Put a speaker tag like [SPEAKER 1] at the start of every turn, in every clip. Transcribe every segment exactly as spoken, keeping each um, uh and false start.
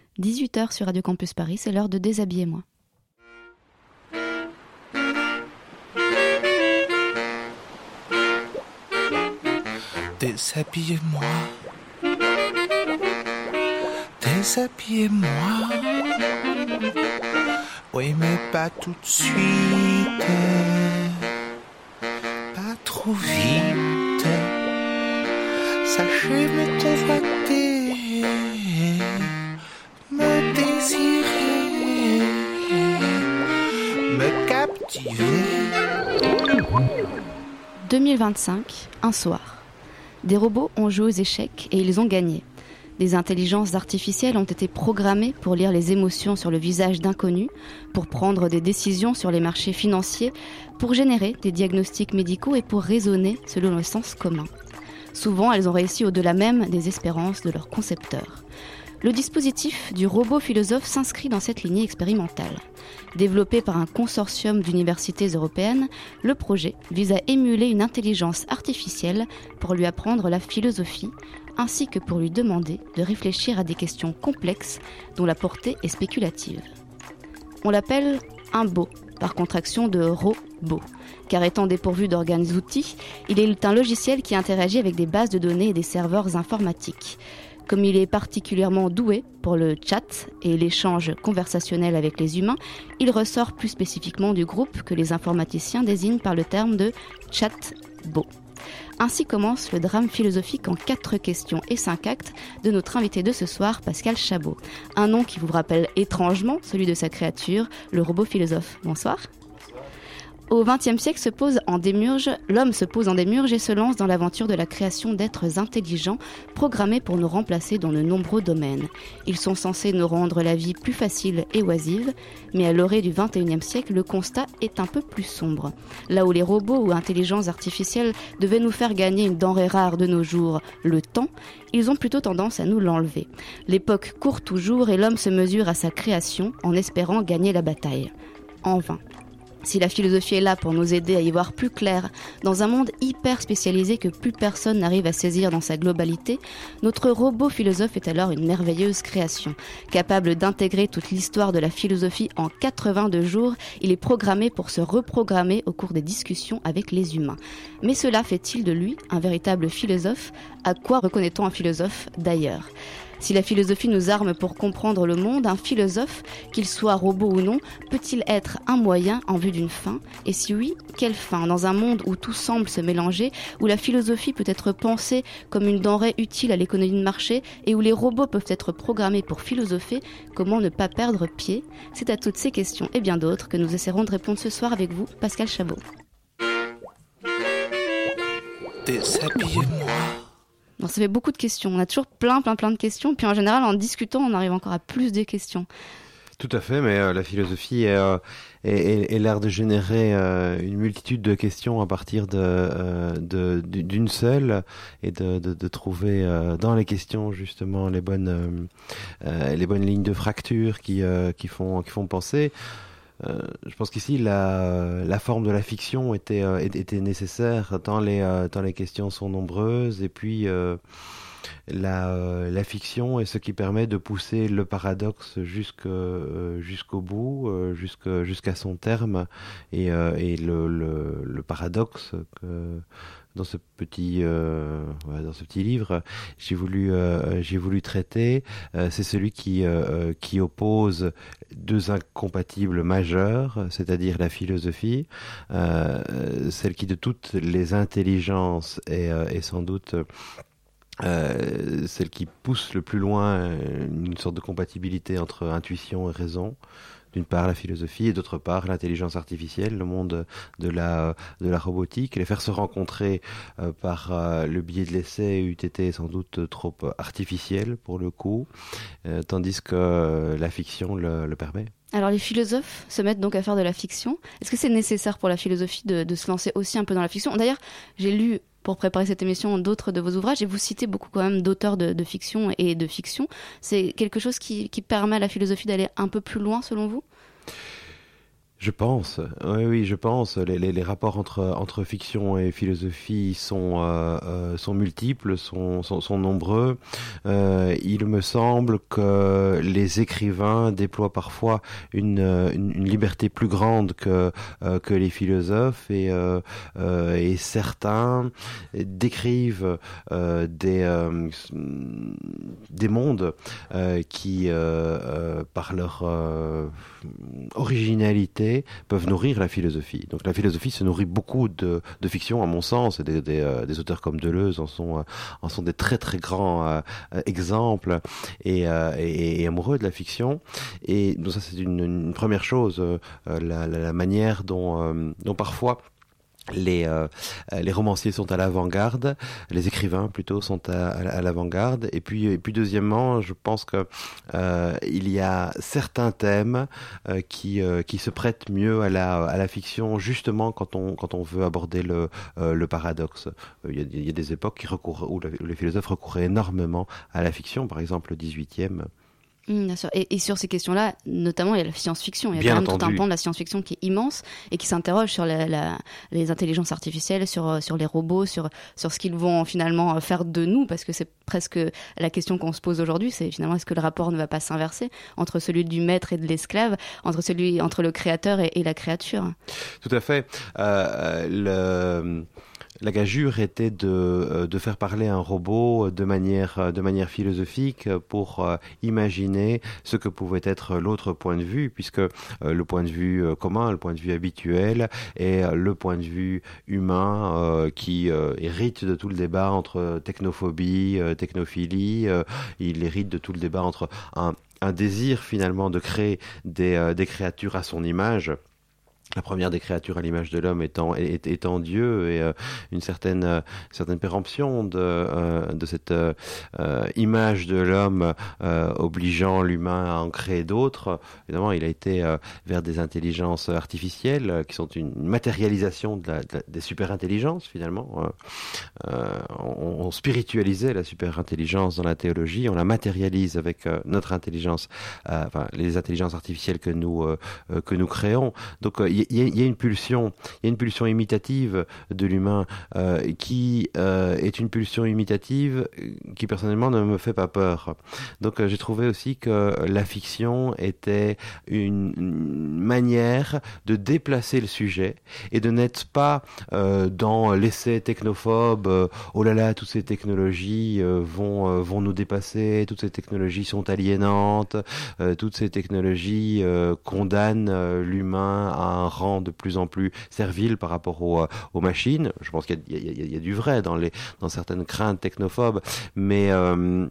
[SPEAKER 1] dix-huit heures sur Radio Campus Paris, c'est l'heure de Déshabillez-moi.
[SPEAKER 2] Déshabillez-moi, déshabillez-moi. Oui, mais pas tout de suite, pas trop vite. Sachez me convoiter, me désirer, me captiver.
[SPEAKER 1] deux mille vingt-cinq, un soir. Des robots ont joué aux échecs et ils ont gagné. Des intelligences artificielles ont été programmées pour lire les émotions sur le visage d'inconnus, pour prendre des décisions sur les marchés financiers, pour générer des diagnostics médicaux et pour raisonner selon le sens commun. Souvent, elles ont réussi au-delà même des espérances de leurs concepteurs. Le dispositif du robot philosophe s'inscrit dans cette lignée expérimentale. Développé par un consortium d'universités européennes, le projet vise à émuler une intelligence artificielle pour lui apprendre la philosophie, ainsi que pour lui demander de réfléchir à des questions complexes dont la portée est spéculative. On l'appelle un bot, par contraction de robot, car étant dépourvu d'organes-outils, il est un logiciel qui interagit avec des bases de données et des serveurs informatiques. Comme il est particulièrement doué pour le chat et l'échange conversationnel avec les humains, il ressort plus spécifiquement du groupe que les informaticiens désignent par le terme de chatbot. Ainsi commence le drame philosophique en quatre questions et cinq actes de notre invité de ce soir, Pascal Chabot. Un nom qui vous rappelle étrangement celui de sa créature, le robot philosophe. Bonsoir. Au vingtième siècle se pose en démiurge, l'homme se pose en démiurge et se lance dans l'aventure de la création d'êtres intelligents programmés pour nous remplacer dans de nombreux domaines. Ils sont censés nous rendre la vie plus facile et oisive, mais à l'orée du vingt et unième siècle, le constat est un peu plus sombre. Là où les robots ou intelligences artificielles devaient nous faire gagner une denrée rare de nos jours, le temps, ils ont plutôt tendance à nous l'enlever. L'époque court toujours et l'homme se mesure à sa création en espérant gagner la bataille. En vain. Si la philosophie est là pour nous aider à y voir plus clair, dans un monde hyper spécialisé que plus personne n'arrive à saisir dans sa globalité, notre robot philosophe est alors une merveilleuse création. Capable d'intégrer toute l'histoire de la philosophie en quatre-vingt-deux jours, il est programmé pour se reprogrammer au cours des discussions avec les humains. Mais cela fait-il de lui un véritable philosophe ? À quoi reconnaît-on un philosophe d'ailleurs ? Si la philosophie nous arme pour comprendre le monde, un philosophe, qu'il soit robot ou non, peut-il être un moyen en vue d'une fin ? Et si oui, quelle fin ? Dans un monde où tout semble se mélanger, où la philosophie peut être pensée comme une denrée utile à l'économie de marché et où les robots peuvent être programmés pour philosopher, comment ne pas perdre pied ? C'est à toutes ces questions et bien d'autres que nous essaierons de répondre ce soir avec vous, Pascal Chabot.
[SPEAKER 2] Déshabillez-moi.
[SPEAKER 1] Non, ça fait beaucoup de questions. On a toujours plein, plein, plein de questions. Puis en général, en discutant, on arrive encore à plus de questions.
[SPEAKER 3] Tout à fait, mais euh, la philosophie est, euh, est, est, est l'air de générer euh, une multitude de questions à partir de, euh, de d'une seule et de, de, de trouver euh, dans les questions justement les bonnes euh, euh, les bonnes lignes de fracture qui euh, qui font qui font penser. Euh, je pense qu'ici la, la forme de la fiction était, euh, était nécessaire tant les, euh, tant les questions sont nombreuses et puis euh, la, euh, la fiction est ce qui permet de pousser le paradoxe jusque, euh, jusqu'au bout, euh, jusque, jusqu'à son terme et, euh, et le, le, le paradoxe que dans ce petit euh, ouais, dans ce petit livre j'ai voulu euh, j'ai voulu traiter euh, c'est celui qui euh, qui oppose deux incompatibles majeurs, c'est-à-dire la philosophie, euh, celle qui de toutes les intelligences est, euh, est sans doute euh, celle qui pousse le plus loin une sorte de compatibilité entre intuition et raison. D'une part la philosophie et d'autre part l'intelligence artificielle, le monde de la de la robotique. Les faire se rencontrer euh, par euh, le biais de l'essai eût été sans doute trop artificiel pour le coup, euh, tandis que euh, la fiction le, le permet.
[SPEAKER 1] Alors les philosophes se mettent donc à faire de la fiction. Est-ce que c'est nécessaire pour la philosophie de, de se lancer aussi un peu dans la fiction ? D'ailleurs, j'ai lu pour préparer cette émission d'autres de vos ouvrages et vous citez beaucoup quand même d'auteurs de, de fiction et de fiction. C'est quelque chose qui, qui permet à la philosophie d'aller un peu plus loin selon vous ?
[SPEAKER 3] Je pense, oui, oui, je pense. Les, les, les rapports entre, entre fiction et philosophie sont, euh, euh, sont multiples, sont, sont, sont nombreux. Euh, il me semble que les écrivains déploient parfois une, une, une liberté plus grande que, euh, que les philosophes et, euh, euh, et certains décrivent euh, des, euh, des mondes euh, qui, euh, euh, par leur euh, originalité, peuvent nourrir la philosophie. Donc la philosophie se nourrit beaucoup de, de fiction, à mon sens, et des, des, euh, des auteurs comme Deleuze en sont, euh, en sont des très très grands euh, exemples et, euh, et, et amoureux de la fiction. Et donc ça c'est une, une première chose, euh, la, la, la manière dont, euh, dont parfois Les, euh, les romanciers sont à l'avant-garde, les écrivains plutôt sont à, à l'avant-garde. Et puis, et puis deuxièmement, je pense que euh, il y a certains thèmes euh, qui euh, qui se prêtent mieux à la à la fiction, justement quand on quand on veut aborder le euh, le paradoxe. Il y a, il y a des époques qui recourent où, la, où les philosophes recouraient énormément à la fiction, par exemple le dix-huitième.
[SPEAKER 1] Mmh, bien sûr. Et, et sur ces questions-là, notamment, il y a la science-fiction. Il y a
[SPEAKER 3] Bien
[SPEAKER 1] quand même
[SPEAKER 3] entendu.
[SPEAKER 1] tout un pan de la science-fiction qui est immense et qui s'interroge sur la, la, les intelligences artificielles, sur, sur les robots, sur, sur ce qu'ils vont finalement faire de nous, parce que c'est presque la question qu'on se pose aujourd'hui, c'est finalement est-ce que le rapport ne va pas s'inverser entre celui du maître et de l'esclave, entre, celui, entre le créateur et, et la créature.
[SPEAKER 3] Tout à fait. Euh, le... La gageure était de, de faire parler un robot de manière, de manière philosophique pour euh, imaginer ce que pouvait être l'autre point de vue, puisque euh, le point de vue commun, le point de vue habituel est le point de vue humain euh, qui euh, hérite de tout le débat entre technophobie, euh, technophilie, euh, il hérite de tout le débat entre un, un désir finalement de créer des, euh, des créatures à son image. La première des créatures à l'image de l'homme étant, étant Dieu et euh, une certaine, euh, certaine péremption de, euh, de cette euh, image de l'homme euh, obligeant l'humain à en créer d'autres. Évidemment, il a été euh, vers des intelligences artificielles euh, qui sont une matérialisation de la, de la, des super-intelligences finalement. Euh, on, on spiritualisait la super-intelligence dans la théologie, on la matérialise avec euh, notre intelligence, euh, enfin les intelligences artificielles que nous, euh, que nous créons. Donc, euh, il y, y a une pulsion, il y a une pulsion imitative de l'humain euh, qui euh, est une pulsion imitative qui personnellement ne me fait pas peur. Donc euh, j'ai trouvé aussi que la fiction était une, une manière de déplacer le sujet et de n'être pas euh, dans l'essai technophobe. Euh, oh là là, toutes ces technologies euh, vont euh, vont nous dépasser, toutes ces technologies sont aliénantes, euh, toutes ces technologies euh, condamnent euh, l'humain à un rang de plus en plus servile par rapport aux, aux machines. Je pense qu'il y a, il y a, il y a du vrai dans, les, dans certaines craintes technophobes, mais... Euh,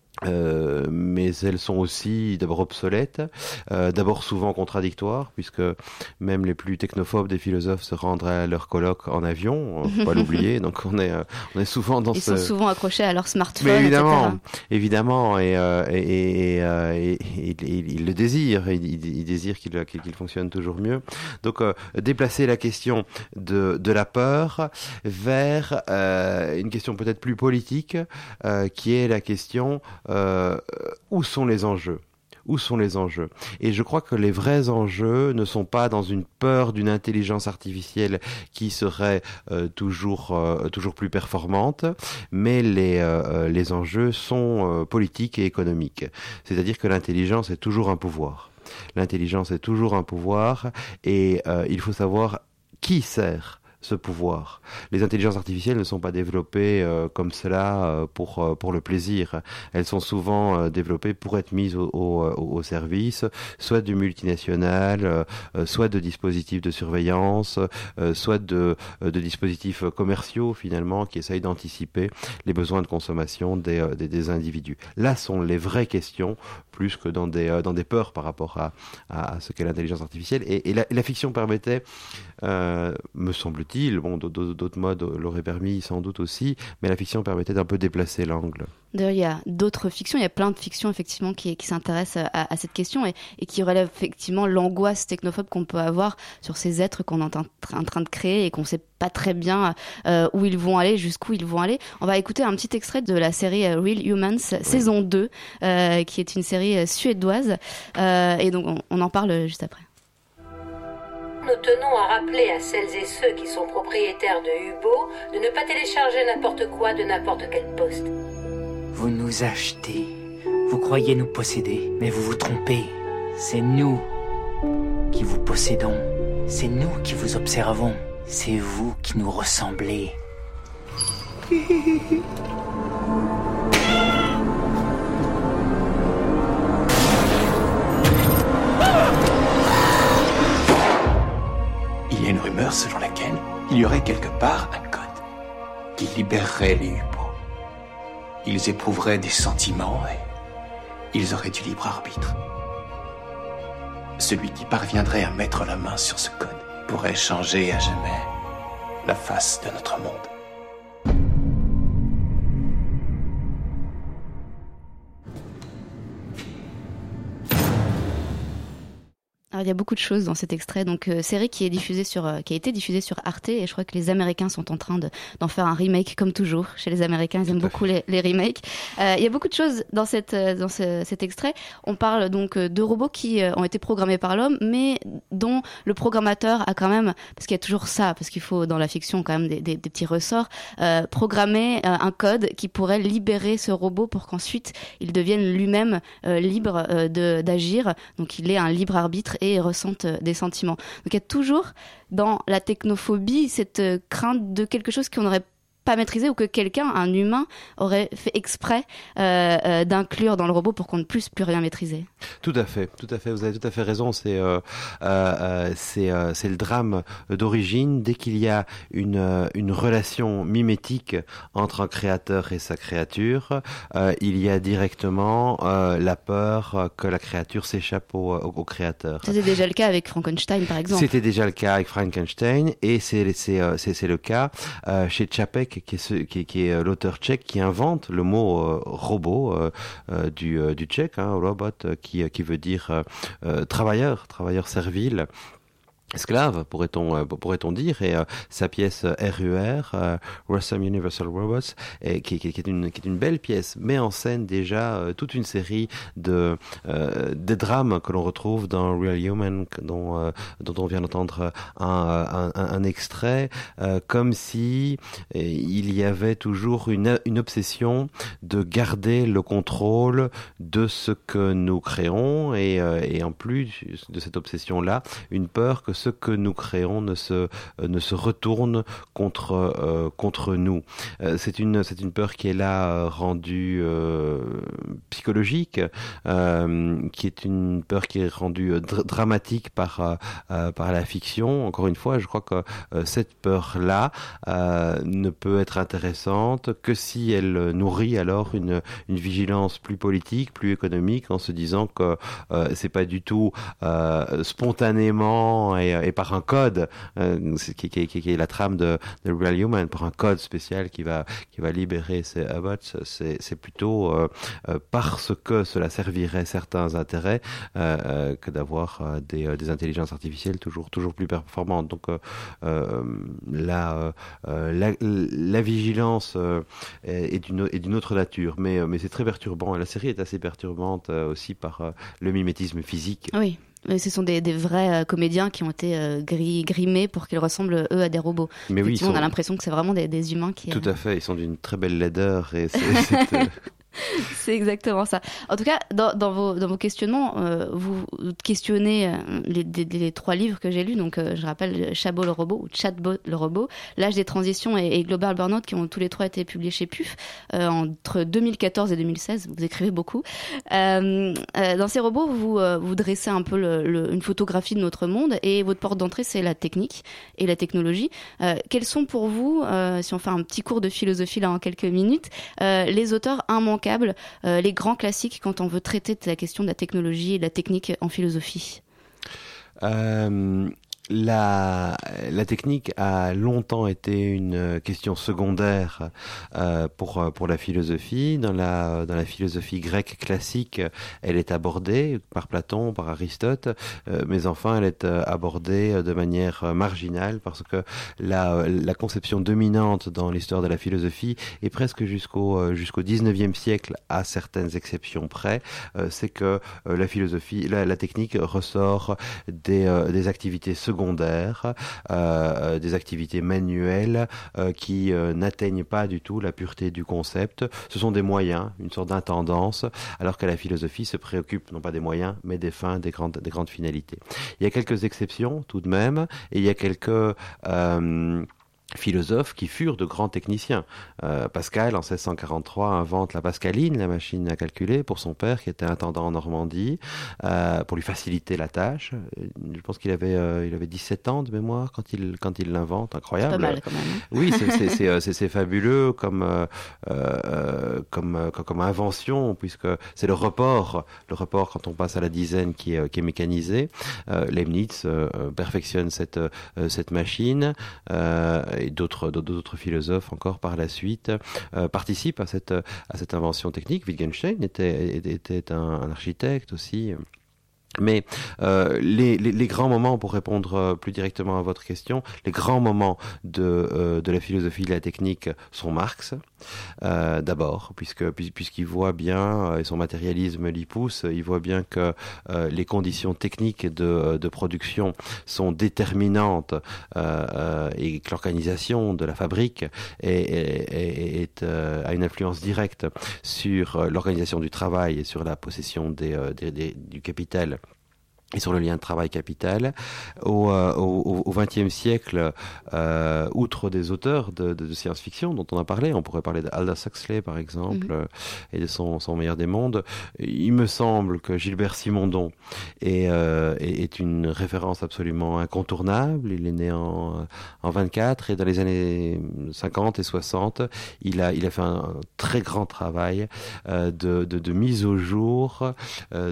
[SPEAKER 3] Euh, mais elles sont aussi d'abord obsolètes, euh, d'abord souvent contradictoires, puisque même les plus technophobes des philosophes se rendent à leur colloque en avion, faut pas l'oublier. Donc on est, euh, on est souvent dans
[SPEAKER 1] Ils
[SPEAKER 3] ce...
[SPEAKER 1] sont souvent accrochés à leur smartphone,
[SPEAKER 3] mais évidemment,
[SPEAKER 1] et cetera.
[SPEAKER 3] Évidemment, et, euh, et, et, euh, et, et, et ils le désirent, ils, ils désirent qu'il, qu'il, qu'il fonctionne toujours mieux. Donc euh, déplacer la question de, de la peur vers euh, une question peut-être plus politique, euh, qui est la question Euh, où sont les enjeux ? Où sont les enjeux ? Et je crois que les vrais enjeux ne sont pas dans une peur d'une intelligence artificielle qui serait euh, toujours euh, toujours plus performante, mais les euh, les enjeux sont euh, politiques et économiques. C'est-à-dire que l'intelligence est toujours un pouvoir. L'intelligence est toujours un pouvoir, et euh, il faut savoir qui sert ce pouvoir. Les intelligences artificielles ne sont pas développées euh, comme cela euh, pour euh, pour le plaisir. Elles sont souvent euh, développées pour être mises au, au, au service, soit du multinational, euh, soit de dispositifs de surveillance, euh, soit de de dispositifs commerciaux finalement qui essayent d'anticiper les besoins de consommation des des, des individus. Là sont les vraies questions, plus que dans des dans des peurs par rapport à à, à ce qu'est l'intelligence artificielle. Et, et, la, et la fiction permettait, euh, me semble-t-il, bon, d'autres modes l'auraient permis sans doute aussi, mais la fiction permettait d'un peu déplacer l'angle.
[SPEAKER 1] D'ailleurs, il y a d'autres fictions, il y a plein de fictions effectivement qui, qui s'intéressent à, à cette question et, et qui relèvent effectivement l'angoisse technophobe qu'on peut avoir sur ces êtres qu'on est en, en train de créer et qu'on ne sait pas très bien euh, où ils vont aller, jusqu'où ils vont aller. On va écouter un petit extrait de la série Real Humans, ouais. saison deux, euh, qui est une série suédoise. Euh, et donc, on, on en parle juste après.
[SPEAKER 4] nous tenons à rappeler à celles et ceux qui sont propriétaires de Hubo de ne pas télécharger n'importe quoi de n'importe quel poste.
[SPEAKER 5] Vous nous achetez. Vous croyez nous posséder, mais vous vous trompez. C'est nous qui vous possédons. C'est nous qui vous observons. C'est vous qui nous ressemblez.
[SPEAKER 6] Il y a une rumeur selon laquelle il y aurait quelque part un code qui libérerait les Hubo. Ils éprouveraient des sentiments et ils auraient du libre arbitre. Celui qui parviendrait à mettre la main sur ce code pourrait changer à jamais la face de notre monde.
[SPEAKER 1] Alors, il y a beaucoup de choses dans cet extrait. Donc, euh, série qui est diffusée sur, euh, qui a été diffusée sur Arte, et je crois que les Américains sont en train de, d'en faire un remake, comme toujours. Chez les Américains, ils aiment beaucoup les, les remakes. Euh, il y a beaucoup de choses dans cette, euh, dans ce, cet extrait. On parle donc de robots qui euh, ont été programmés par l'homme, mais dont le programmateur a quand même, parce qu'il y a toujours ça, parce qu'il faut dans la fiction quand même des, des, des petits ressorts, euh, programmer euh, un code qui pourrait libérer ce robot pour qu'ensuite il devienne lui-même euh, libre euh, de, d'agir. Donc, il ait un libre arbitre et ressentent des sentiments. Donc il y a toujours dans la technophobie cette crainte de quelque chose qu'on n'aurait pas maîtrisé, ou que quelqu'un, un humain, aurait fait exprès euh, euh, d'inclure dans le robot pour qu'on ne puisse plus rien maîtriser.
[SPEAKER 3] Tout à fait, tout à fait. Vous avez tout à fait raison. C'est euh, euh, c'est euh, c'est le drame d'origine. Dès qu'il y a une euh, une relation mimétique entre un créateur et sa créature, euh, il y a directement euh, la peur que la créature s'échappe au, au, au créateur.
[SPEAKER 1] C'était déjà le cas avec Frankenstein, par exemple.
[SPEAKER 3] C'était déjà le cas avec Frankenstein, et c'est c'est c'est, c'est le cas euh, chez Čapek, qui est, ce, qui, qui est l'auteur tchèque qui invente le mot euh, robot euh, euh, du, euh, du tchèque, hein, robot, euh, qui, qui veut dire euh, euh, travailleur, travailleur servile. Esclave, pourrait-on euh, pourrait-on dire, et euh, sa pièce euh, R U R, euh, Rossum Universal Robots, et, qui, qui, qui est une qui est une belle pièce, met en scène déjà euh, toute une série de euh, des drames que l'on retrouve dans Real Human, dont euh, dont on vient d'entendre un un, un, un extrait, euh, comme si euh, il y avait toujours une une obsession de garder le contrôle de ce que nous créons, et euh, et en plus de cette obsession là, une peur que ce que nous créons ne se euh, ne se retourne contre euh, contre nous. Euh, c'est une c'est une peur qui est là euh, rendue euh, psychologique, euh, qui est une peur qui est rendue euh, dr- dramatique par euh, par la fiction. Encore une fois, je crois que euh, cette peur là euh, ne peut être intéressante que si elle nourrit alors une une vigilance plus politique, plus économique, en se disant que euh, c'est pas du tout euh, spontanément et, et par un code euh, qui, qui, qui, qui est la trame de, de Real Human, par un code spécial qui va qui va libérer ces robots. C'est c'est plutôt euh, euh, parce que cela servirait certains intérêts euh, euh, que d'avoir euh, des euh, des intelligences artificielles toujours toujours plus performantes. Donc euh, euh, la, euh, la la vigilance euh, est d'une est d'une autre nature, mais mais c'est très perturbant. La série est assez perturbante euh, aussi par euh, le mimétisme physique.
[SPEAKER 1] Oui. Ce sont des, des vrais euh, comédiens qui ont été euh, gris, grimés pour qu'ils ressemblent, eux, à des robots.
[SPEAKER 3] Mais oui,
[SPEAKER 1] on
[SPEAKER 3] sont...
[SPEAKER 1] a l'impression que c'est vraiment des, des humains qui...
[SPEAKER 3] Tout à fait, ils sont d'une très belle laideur. Et c'est, c'est, euh...
[SPEAKER 1] c'est exactement ça. En tout cas, dans, dans, vos, dans vos questionnements, euh, vous questionnez euh, les, les, les trois livres que j'ai lus. Donc, euh, je rappelle Chabot le robot, ou Chatbot le robot, L'âge des transitions et, et Global Burnout, qui ont tous les trois été publiés chez P U F euh, entre deux mille quatorze et deux mille seize. Vous écrivez beaucoup. Euh, euh, dans ces robots, vous, euh, vous dressez un peu le, le, une photographie de notre monde, et votre porte d'entrée, c'est la technique et la technologie. Euh, quels sont pour vous, euh, si on fait un petit cours de philosophie là en quelques minutes, euh, les auteurs immanquables, Euh, les grands classiques quand on veut traiter de la question de la technologie et de la technique en philosophie?
[SPEAKER 3] euh, La, la technique a longtemps été une question secondaire euh, pour pour la philosophie. Dans la dans la philosophie grecque classique, elle est abordée par Platon, par Aristote, euh, mais enfin elle est abordée de manière marginale, parce que la la conception dominante dans l'histoire de la philosophie, et presque jusqu'au jusqu'au dix-neuvième siècle, à certaines exceptions près, euh, c'est que euh, la philosophie, la, la technique ressort des euh, des activités secondaires secondaires, euh, des activités manuelles euh, qui euh, n'atteignent pas du tout la pureté du concept. Ce sont des moyens, une sorte d'intendance, alors que la philosophie se préoccupe non pas des moyens, mais des fins, des grandes, des grandes finalités. Il y a quelques exceptions tout de même, et il y a quelques... Euh, philosophes qui furent de grands techniciens. Euh, Pascal, en seize cent quarante-trois, invente la pascaline, la machine à calculer, pour son père qui était intendant en Normandie, euh, pour lui faciliter la tâche. Je pense qu'il avait, euh, il avait dix-sept ans de mémoire quand il, quand il l'invente. Incroyable.
[SPEAKER 1] Pas mal quand même.
[SPEAKER 3] Oui, c'est, c'est, c'est, c'est, c'est fabuleux comme, euh, euh, comme, comme, comme invention, puisque c'est le report, le report quand on passe à la dizaine qui est, qui est mécanisé. Euh, Leibniz euh, perfectionne cette, euh, cette machine. Euh, et d'autres, d'autres philosophes encore par la suite euh, participent à cette, à cette invention technique. Wittgenstein était, était un, un architecte aussi. Mais euh, les, les, les grands moments, pour répondre euh, plus directement à votre question, les grands moments de, euh, de la philosophie de la technique sont Marx, euh, d'abord, puisque puisqu'il voit bien, euh, et son matérialisme l'y pousse, il voit bien que euh, les conditions techniques de, de production sont déterminantes euh, euh, et que l'organisation de la fabrique est, est, est, est, euh, a une influence directe sur l'organisation du travail et sur la possession des, euh, des, des, du capital et sur le lien de travail-capital. Au vingtième siècle, euh, outre des auteurs de, de, de science-fiction dont on a parlé, on pourrait parler d'Aldous Huxley par exemple, mm-hmm. et de son, son meilleur des mondes, il me semble que Gilbert Simondon est, euh, est, est une référence absolument incontournable. Il est né en, en vingt-quatre et dans les années cinquante et soixante, il a, il a fait un très grand travail euh, de, de, de mise au jour euh,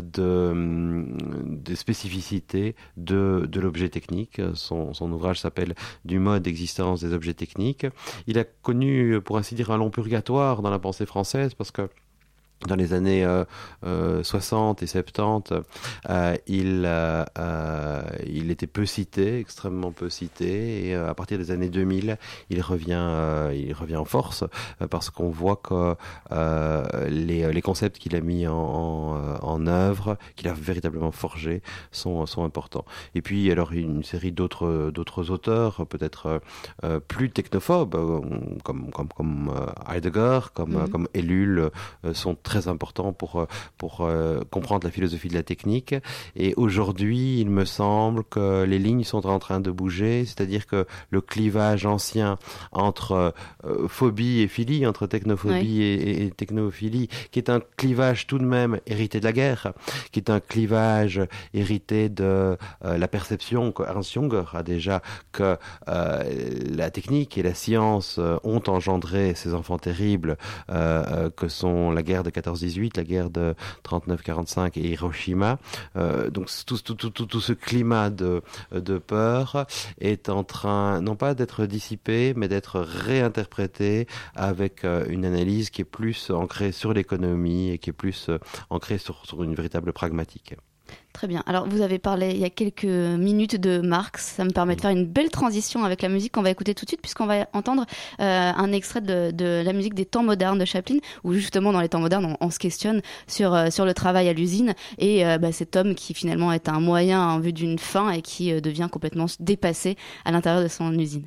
[SPEAKER 3] de, de spécificité de, de l'objet technique. Son, son ouvrage s'appelle « Du mode d'existence des objets techniques ». Il a connu, pour ainsi dire, un long purgatoire dans la pensée française parce que dans les années euh, euh, soixante et soixante-dix, euh, il, euh, euh, il était peu cité, extrêmement peu cité, et euh, à partir des années deux mille, il revient, euh, il revient en force, euh, parce qu'on voit que euh, les, les concepts qu'il a mis en, en, en œuvre, qu'il a véritablement forgés, sont, sont importants. Et puis, alors, une série d'autres, d'autres auteurs, peut-être euh, plus technophobes, euh, comme, comme, comme euh, Heidegger, comme, mm-hmm. comme Ellul, euh, sont très très important pour, pour euh, comprendre la philosophie de la technique. Et aujourd'hui, il me semble que les lignes sont en train de bouger, c'est-à-dire que le clivage ancien entre euh, phobie et philie, entre technophobie oui. et, et technophilie, qui est un clivage tout de même hérité de la guerre, qui est un clivage hérité de euh, la perception que Ernst Junger a déjà, que euh, la technique et la science euh, ont engendré ces enfants terribles euh, euh, que sont la guerre de quatorze dix-huit, la guerre de trente-neuf quarante-cinq et Hiroshima. Euh, donc tout, tout, tout, tout, tout ce climat de, de peur est en train, non pas d'être dissipé, mais d'être réinterprété avec euh, une analyse qui est plus ancrée sur l'économie et qui est plus euh, ancrée sur, sur une véritable pragmatique.
[SPEAKER 1] Très bien. Alors, vous avez parlé il y a quelques minutes de Marx. Ça me permet de faire une belle transition avec la musique qu'on va écouter tout de suite, puisqu'on va entendre euh, un extrait de, de la musique des temps modernes de Chaplin, où justement, dans les temps modernes, on, on se questionne sur, euh, sur le travail à l'usine et euh, bah, cet homme qui finalement est un moyen en vue d'une fin et qui euh, devient complètement dépassé à l'intérieur de son usine.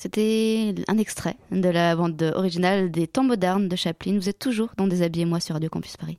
[SPEAKER 1] C'était un extrait de la bande originale des Temps modernes de Chaplin. Vous êtes toujours dans Déshabillez-moi sur Radio Campus Paris.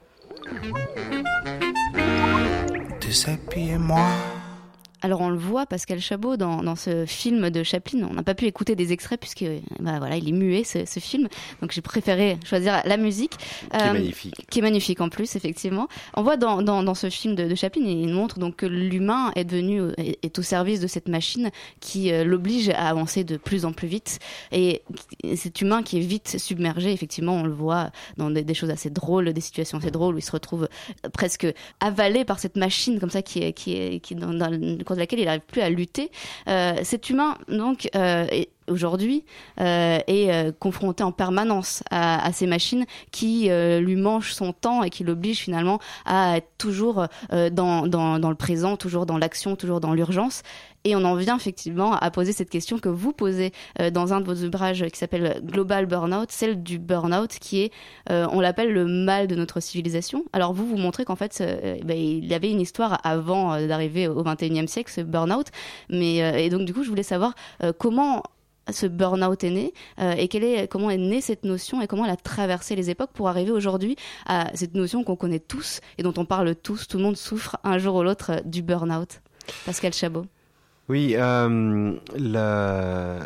[SPEAKER 2] Déshabillez-moi.
[SPEAKER 1] Alors on le voit, Pascal Chabot, dans, dans ce film de Chaplin, on n'a pas pu écouter des extraits puisque bah, voilà, il est muet ce, ce film, donc j'ai préféré choisir la musique.
[SPEAKER 3] Qui euh, est magnifique.
[SPEAKER 1] Qui est magnifique en plus, effectivement. On voit dans, dans, dans ce film de, de Chaplin, il montre donc que l'humain est devenu, est, est au service de cette machine qui euh, l'oblige à avancer de plus en plus vite. Et cet humain qui est vite submergé, effectivement, on le voit dans des, des choses assez drôles, des situations assez drôles où il se retrouve presque avalé par cette machine comme ça qui est, qui est, qui est dans, dans le de laquelle il n'arrive plus à lutter. Euh, cet humain, donc, euh, est, aujourd'hui, euh, est euh, confronté en permanence à, à ces machines qui euh, lui mangent son temps et qui l'obligent finalement à être toujours euh, dans, dans, dans le présent, toujours dans l'action, toujours dans l'urgence. Et on en vient effectivement à poser cette question que vous posez euh, dans un de vos ouvrages qui s'appelle Global Burnout, celle du burnout qui est, euh, on l'appelle le mal de notre civilisation. Alors vous, vous montrez qu'en fait, euh, ben, il y avait une histoire avant euh, d'arriver au vingt et unième siècle, ce burnout. Mais, euh, et donc du coup, je voulais savoir euh, comment ce burn-out est né euh, et quelle est, comment est née cette notion et comment elle a traversé les époques pour arriver aujourd'hui à cette notion qu'on connaît tous et dont on parle tous. Tout le monde souffre un jour ou l'autre euh, du burn-out. Pascal Chabot.
[SPEAKER 3] Oui, euh, le...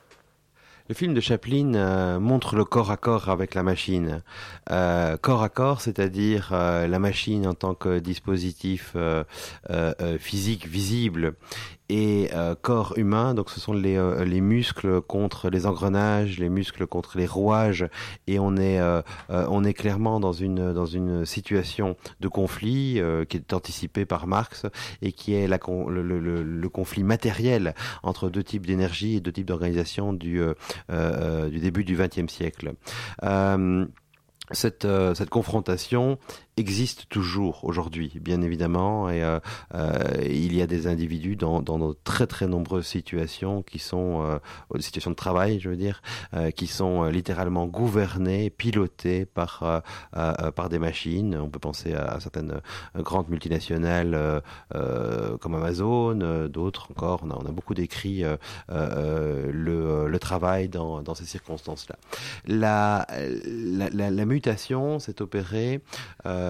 [SPEAKER 3] le film de Chaplin euh, montre le corps à corps avec la machine. Euh, corps à corps, c'est-à-dire euh, la machine en tant que dispositif euh, euh, physique visible et euh, corps humain, donc ce sont les, euh, les muscles contre les engrenages, les muscles contre les rouages, et on est, euh, euh, on est clairement dans une, dans une situation de conflit euh, qui est anticipée par Marx et qui est la, le, le, le conflit matériel entre deux types d'énergie et deux types d'organisation du, euh, euh, du début du vingtième siècle. Euh, cette, euh, cette confrontation existe toujours aujourd'hui, bien évidemment, et euh, euh, il y a des individus dans, dans de très très nombreuses situations qui sont, euh, des situations de travail, je veux dire, euh, qui sont euh, littéralement gouvernées, pilotées par euh, euh, par des machines. On peut penser à, à certaines euh, grandes multinationales euh, euh, comme Amazon, euh, d'autres encore. On a, on a beaucoup décrit euh, euh, le, le travail dans, dans ces circonstances-là. La, la, la, la mutation s'est opérée euh,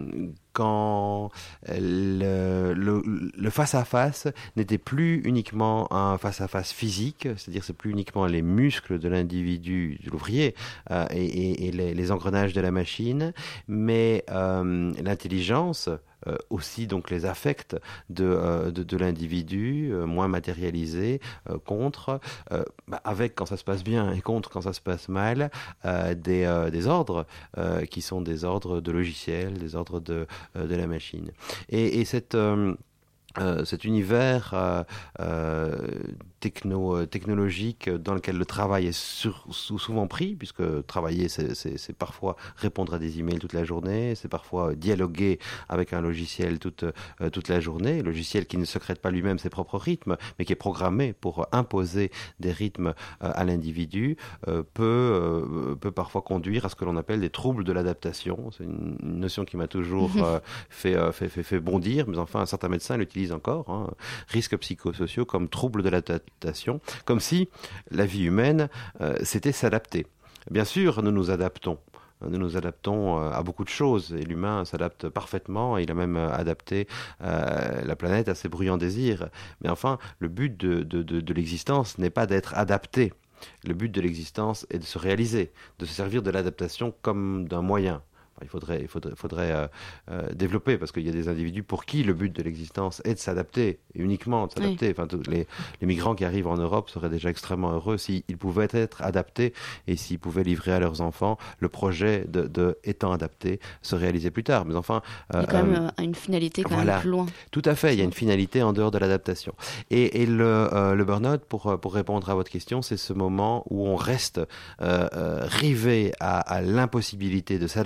[SPEAKER 3] quand le, le, le face-à-face n'était plus uniquement un face-à-face physique, c'est-à-dire c'est plus uniquement les muscles de l'individu, de l'ouvrier, euh, et, et, et les, les engrenages de la machine, mais euh, l'intelligence, Euh, aussi donc les affects de, euh, de, de l'individu, euh, moins matérialisés, euh, contre, euh, bah, avec quand ça se passe bien et contre quand ça se passe mal, euh, des, euh, des ordres euh, qui sont des ordres de logiciels, des ordres de, euh, de la machine. Et, et cette... Euh, Euh, cet univers euh, euh, techno, euh, technologique dans lequel le travail est sur, souvent pris, puisque travailler c'est, c'est, c'est parfois répondre à des emails toute la journée, c'est parfois dialoguer avec un logiciel toute, euh, toute la journée, logiciel qui ne secrète pas lui-même ses propres rythmes, mais qui est programmé pour imposer des rythmes euh, à l'individu, euh, peut, euh, peut parfois conduire à ce que l'on appelle des troubles de l'adaptation. C'est une, une notion qui m'a toujours euh, fait, euh, fait, fait, fait bondir, mais enfin certains médecins l'utilisent encore, hein, risques psychosociaux comme troubles de l'adaptation, comme si la vie humaine, euh, c'était s'adapter. Bien sûr, nous nous adaptons. Nous nous adaptons à beaucoup de choses et l'humain s'adapte parfaitement. Il a même adapté euh, la planète à ses bruyants désirs. Mais enfin, le but de, de, de, de l'existence n'est pas d'être adapté. Le but de l'existence est de se réaliser, de se servir de l'adaptation comme d'un moyen. Il faudrait, il faudrait, faudrait euh, euh, développer, parce qu'il y a des individus pour qui le but de l'existence est de s'adapter, et uniquement de s'adapter. Oui. Enfin, les, les migrants qui arrivent en Europe seraient déjà extrêmement heureux s'ils pouvaient être adaptés et s'ils pouvaient livrer à leurs enfants le projet de, de étant adapté, se réaliser plus tard. Mais enfin,
[SPEAKER 1] euh, il y a quand euh, même une finalité quand
[SPEAKER 3] voilà,
[SPEAKER 1] même plus loin.
[SPEAKER 3] Tout à fait, il y a une finalité en dehors de l'adaptation. Et, et le, euh, le burn-out, pour, pour répondre à votre question, c'est ce moment où on reste euh, euh, rivé à, à l'impossibilité de s'adapter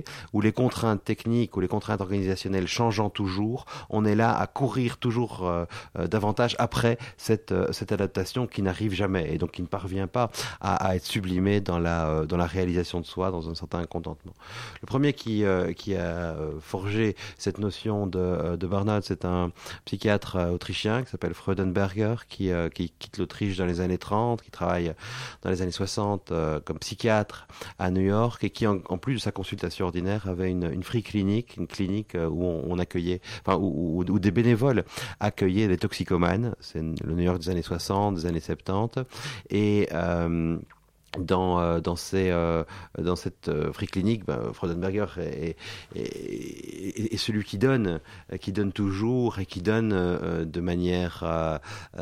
[SPEAKER 3] société où les contraintes techniques, où les contraintes organisationnelles changeant toujours, on est là à courir toujours euh, euh, davantage après cette, euh, cette adaptation qui n'arrive jamais et donc qui ne parvient pas à, à être sublimée dans la, euh, dans la réalisation de soi, dans un certain contentement. Le premier qui, euh, qui a forgé cette notion de, de burn-out, c'est un psychiatre autrichien qui s'appelle Freudenberger, qui, euh, qui quitte l'Autriche dans les années trente, qui travaille dans les années soixante euh, comme psychiatre à New York et qui, en, en plus de sa consultation ordinaire, avait une, une free clinic, une clinique où on, on accueillait, enfin, où, où, où des bénévoles accueillaient les toxicomanes. C'est le New York des années soixante, des années soixante-dix. Et euh, Dans, euh, dans, ces, euh, dans cette euh, free clinic, ben, Freudenberger est, est, est, est celui qui donne, qui donne toujours et qui donne euh, de manière, euh,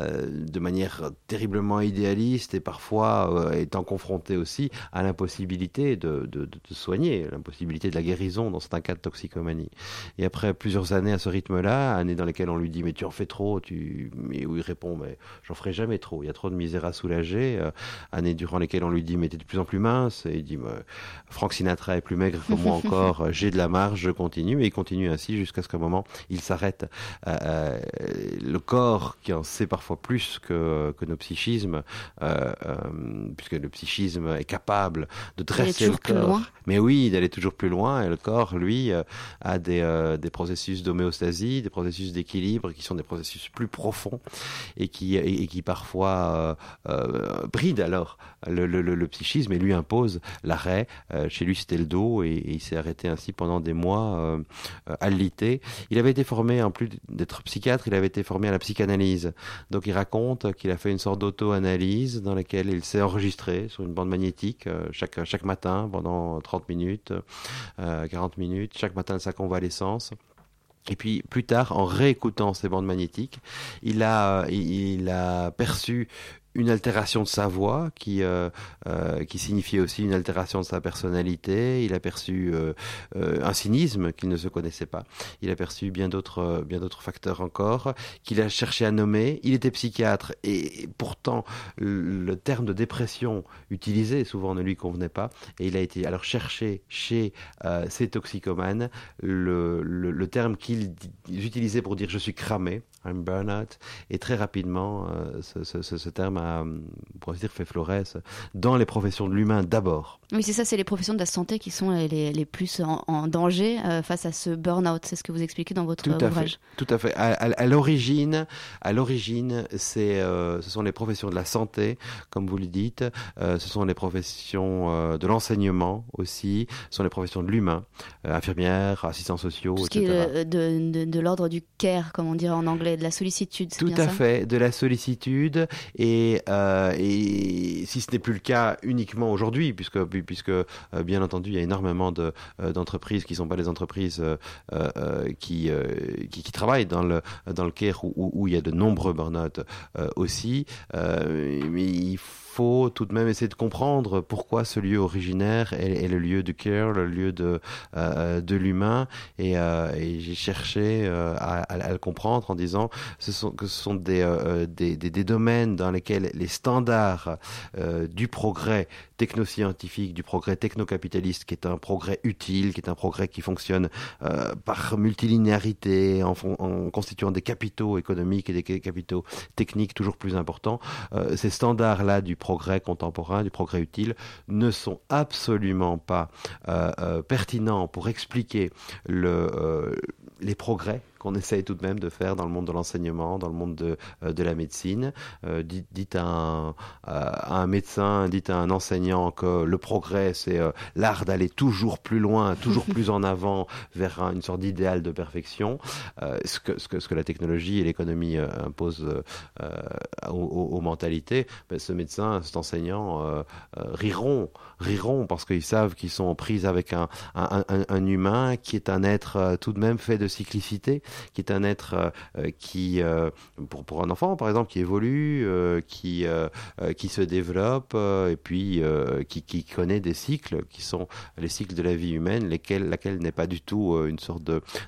[SPEAKER 3] de manière terriblement idéaliste et parfois euh, étant confronté aussi à l'impossibilité de, de, de, de soigner, l'impossibilité de la guérison dans certains cas de toxicomanie. Et après plusieurs années à ce rythme-là, années dans lesquelles on lui dit mais tu en fais trop, tu... et où il répond mais j'en ferai jamais trop, il y a trop de misère à soulager, euh, années durant lesquelles on lui dit mais t'es de plus en plus mince, et il dit Frank Sinatra est plus maigre que moi encore, j'ai de la marge, je continue, et il continue ainsi jusqu'à ce qu'à un moment il s'arrête. Euh, le corps qui en sait parfois plus que, que nos psychismes, euh, euh, puisque le psychisme est capable de dresser le corps, mais oui, d'aller toujours plus loin, et le corps lui euh, a des, euh, des processus d'homéostasie, des processus d'équilibre qui sont des processus plus profonds et qui, et, et qui parfois euh, euh, brident alors le, le, le, le psychisme et lui impose l'arrêt. Euh, chez lui, c'était le dos et, et il s'est arrêté ainsi pendant des mois euh, euh, alité. Il avait été formé, en plus d'être psychiatre, il avait été formé à la psychanalyse. Donc il raconte qu'il a fait une sorte d'auto-analyse dans laquelle il s'est enregistré sur une bande magnétique euh, chaque, chaque matin pendant trente minutes, euh, quarante minutes, chaque matin de sa convalescence. Et puis plus tard, en réécoutant ces bandes magnétiques, il a, il a perçu une altération de sa voix qui euh, euh, qui signifiait aussi une altération de sa personnalité. Il a perçu euh, euh, un cynisme qu'il ne se connaissait pas. Il a perçu bien d'autres euh, bien d'autres facteurs encore qu'il a cherché à nommer. Il était psychiatre et pourtant le, le terme de dépression utilisé souvent ne lui convenait pas et il a été alors chercher chez euh, ces toxicomanes le, le, le terme qu'ils utilisaient pour dire je suis cramé, I'm burnout, et très rapidement euh, ce, ce, ce terme a, pour ainsi dire, fait florès dans les professions de l'humain d'abord.
[SPEAKER 1] Oui, c'est ça, c'est les professions de la santé qui sont les, les plus en, en danger euh, face à ce burn-out. C'est ce que vous expliquez dans votre
[SPEAKER 3] tout à
[SPEAKER 1] ouvrage.
[SPEAKER 3] Fait, tout à fait. À, à, à l'origine, à l'origine, c'est, euh, ce sont les professions de la santé, comme vous le dites. Euh, ce sont les professions euh, de l'enseignement aussi. Ce sont les professions de l'humain, euh, infirmières, assistants sociaux,
[SPEAKER 1] tout ce
[SPEAKER 3] et cetera.
[SPEAKER 1] Qui est de, de, de l'ordre du care, comme on dirait en anglais, de la sollicitude. C'est
[SPEAKER 3] tout
[SPEAKER 1] bien
[SPEAKER 3] à
[SPEAKER 1] ça
[SPEAKER 3] fait, de la sollicitude et Euh, et si ce n'est plus le cas uniquement aujourd'hui, puisque, puisque euh, bien entendu, il y a énormément de, euh, d'entreprises qui ne sont pas des entreprises euh, euh, qui, euh, qui, qui travaillent dans le, dans le care où, où, où il y a de nombreux burn-out euh, aussi. Euh, mais il faut tout de même essayer de comprendre pourquoi ce lieu originaire est, est le lieu du care, le lieu de, euh, de l'humain. Et, euh, et j'ai cherché euh, à, à le comprendre en disant ce sont, que ce sont des, euh, des, des, des domaines dans lesquels les standards euh, du progrès technoscientifique, du progrès technocapitaliste, qui est un progrès utile, qui est un progrès qui fonctionne euh, par multilinéarité, en, en constituant des capitaux économiques et des capitaux techniques toujours plus importants. Euh, ces standards-là du progrès contemporain, du progrès utile, ne sont absolument pas euh, euh, pertinents pour expliquer le, euh, les progrès qu'on essaye tout de même de faire dans le monde de l'enseignement, dans le monde de, euh, de la médecine. Euh, dites, dites à, un, à un médecin, dites à un enseignant que le progrès, c'est euh, l'art d'aller toujours plus loin, toujours plus en avant vers un, une sorte d'idéal de perfection. Euh, ce, que, ce, que, ce que la technologie et l'économie euh, imposent euh, aux, aux, aux mentalités, ben, ce médecin, cet enseignant euh, euh, riront, riront parce qu'ils savent qu'ils sont en prise avec un, un, un, un humain qui est un être euh, tout de même fait de cyclicité, qui est un être euh, qui, euh, pour, pour un enfant par exemple, qui évolue, euh, qui, euh, qui se développe euh, et puis euh, qui, qui connaît des cycles qui sont les cycles de la vie humaine, lesquels, laquelle n'est pas du tout euh, une sorte de, de,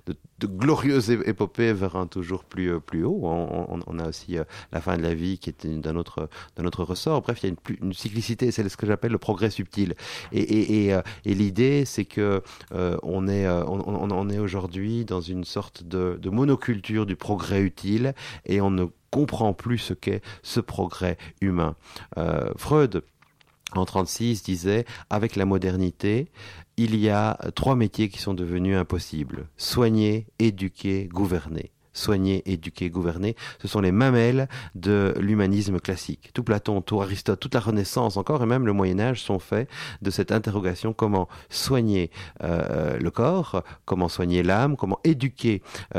[SPEAKER 3] de glorieuses épopées vers un toujours plus, plus haut. On, on, on a aussi euh, la fin de la vie qui est d'un autre, d'un autre ressort. Bref, il y a une, plus, une cyclicité, c'est ce que j'appelle le progrès subtil. Et, et, et, euh, et l'idée, c'est que euh, on est, euh, on, on, on est aujourd'hui dans une sorte de, de monoculture du progrès utile et on ne comprend plus ce qu'est ce progrès humain. Euh, Freud, en trente-six, disait « Avec la modernité, il y a trois métiers qui sont devenus impossibles. Soigner, éduquer, gouverner. » Soigner, éduquer, gouverner, ce sont les mamelles de l'humanisme classique. Tout Platon, tout Aristote, toute la Renaissance encore, et même le Moyen-Âge sont faits de cette interrogation comment soigner euh, le corps, comment soigner l'âme, comment éduquer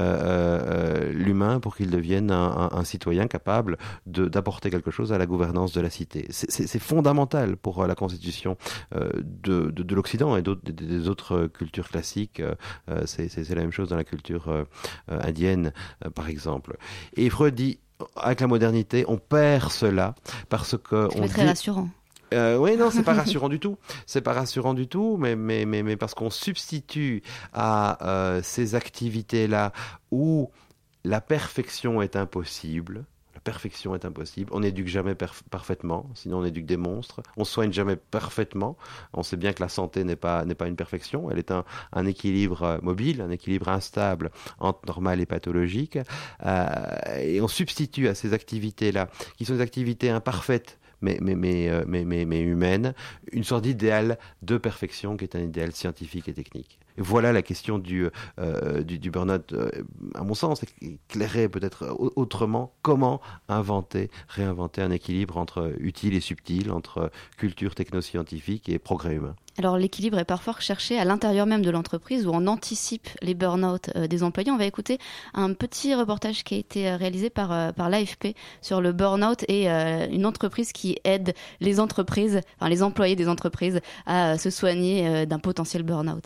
[SPEAKER 3] euh, euh, l'humain pour qu'il devienne un, un, un citoyen capable de, d'apporter quelque chose à la gouvernance de la cité. C'est, c'est, c'est fondamental pour la constitution euh, de, de, de l'Occident et d'autres, des, des autres cultures classiques. Euh, c'est, c'est, c'est la même chose dans la culture euh, indienne, par exemple. Et Freud dit, avec la modernité, on perd cela parce que...
[SPEAKER 1] C'est
[SPEAKER 3] on
[SPEAKER 1] très
[SPEAKER 3] dit...
[SPEAKER 1] rassurant.
[SPEAKER 3] Euh, oui, non, c'est pas rassurant du tout. C'est pas rassurant du tout, mais, mais, mais, mais parce qu'on substitue à euh, ces activités-là où la perfection est impossible. La perfection est impossible. On n'éduque jamais perf- parfaitement, sinon on éduque des monstres. On soigne jamais parfaitement. On sait bien que la santé n'est pas, n'est pas une perfection. Elle est un, un équilibre mobile, un équilibre instable entre normal et pathologique. Euh, et on substitue à ces activités-là, qui sont des activités imparfaites, mais, mais, mais, mais, mais, mais humaine, une sorte d'idéal de perfection qui est un idéal scientifique et technique. Et voilà la question du, euh, du, du burn-out, euh, à mon sens, éclairer peut-être autrement comment inventer, réinventer un équilibre entre utile et subtil, entre culture technoscientifique et progrès humain.
[SPEAKER 1] Alors l'équilibre est parfois recherché à l'intérieur même de l'entreprise où on anticipe les burn-out euh, des employés. On va écouter un petit reportage qui a été réalisé par, euh, par l'A F P sur le burn-out et euh, une entreprise qui aide les entreprises, enfin les employés des entreprises à euh, se soigner euh, d'un potentiel burn-out.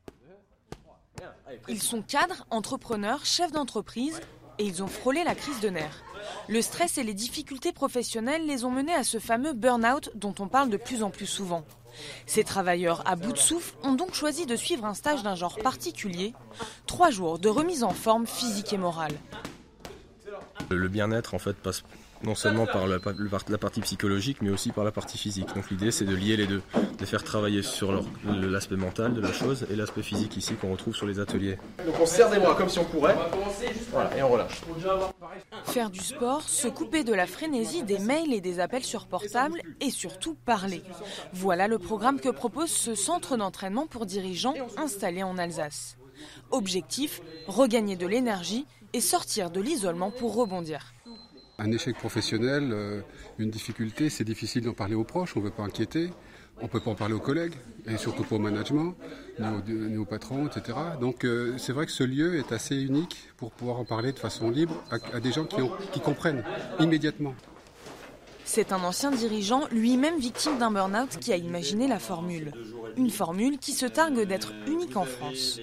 [SPEAKER 7] Ils sont cadres, entrepreneurs, chefs d'entreprise et ils ont frôlé la crise de nerfs. Le stress et les difficultés professionnelles les ont menés à ce fameux burn-out dont on parle de plus en plus souvent. Ces travailleurs à bout de souffle ont donc choisi de suivre un stage d'un genre particulier, trois jours de remise en forme physique et morale.
[SPEAKER 8] Le bien-être en fait passe non seulement par la, la partie psychologique mais aussi par la partie physique. Donc l'idée c'est de lier les deux, de faire travailler sur leur, l'aspect mental de la chose et l'aspect physique ici qu'on retrouve sur les ateliers.
[SPEAKER 9] Donc on serre des bras comme si on courait, voilà, et on relâche.
[SPEAKER 7] Faire du sport, se couper de la frénésie des mails et des appels sur portable et surtout parler. Voilà le programme que propose ce centre d'entraînement pour dirigeants installé en Alsace. Objectif, regagner de l'énergie et sortir de l'isolement pour rebondir.
[SPEAKER 10] Un échec professionnel, euh, une difficulté, c'est difficile d'en parler aux proches, on ne veut pas inquiéter, on ne peut pas en parler aux collègues, et surtout pas au management, ni aux, ni aux patrons, et cetera. Donc euh, c'est vrai que ce lieu est assez unique pour pouvoir en parler de façon libre à, à des gens qui, ont, qui comprennent immédiatement.
[SPEAKER 7] C'est un ancien dirigeant, lui-même victime d'un burn-out, qui a imaginé la formule. Une formule qui se targue d'être unique en France.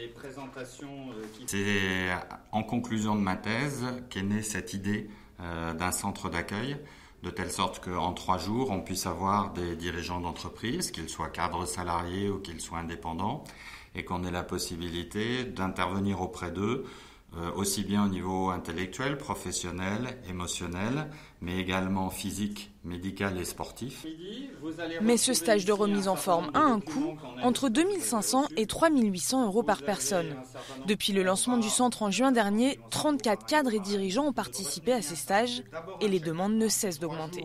[SPEAKER 11] C'est en conclusion de ma thèse qu'est née cette idée euh, d'un centre d'accueil, de telle sorte qu'en trois jours, on puisse avoir des dirigeants d'entreprise, qu'ils soient cadres salariés ou qu'ils soient indépendants, et qu'on ait la possibilité d'intervenir auprès d'eux, Euh, aussi bien au niveau intellectuel, professionnel, émotionnel, mais également physique, médical et sportif.
[SPEAKER 7] Mais ce stage de remise en forme a un coût, entre deux mille cinq cents et trois mille huit cents euros par personne. Depuis le lancement du centre en juin dernier, trente-quatre cadres et dirigeants ont participé à ces stages et les demandes ne cessent d'augmenter.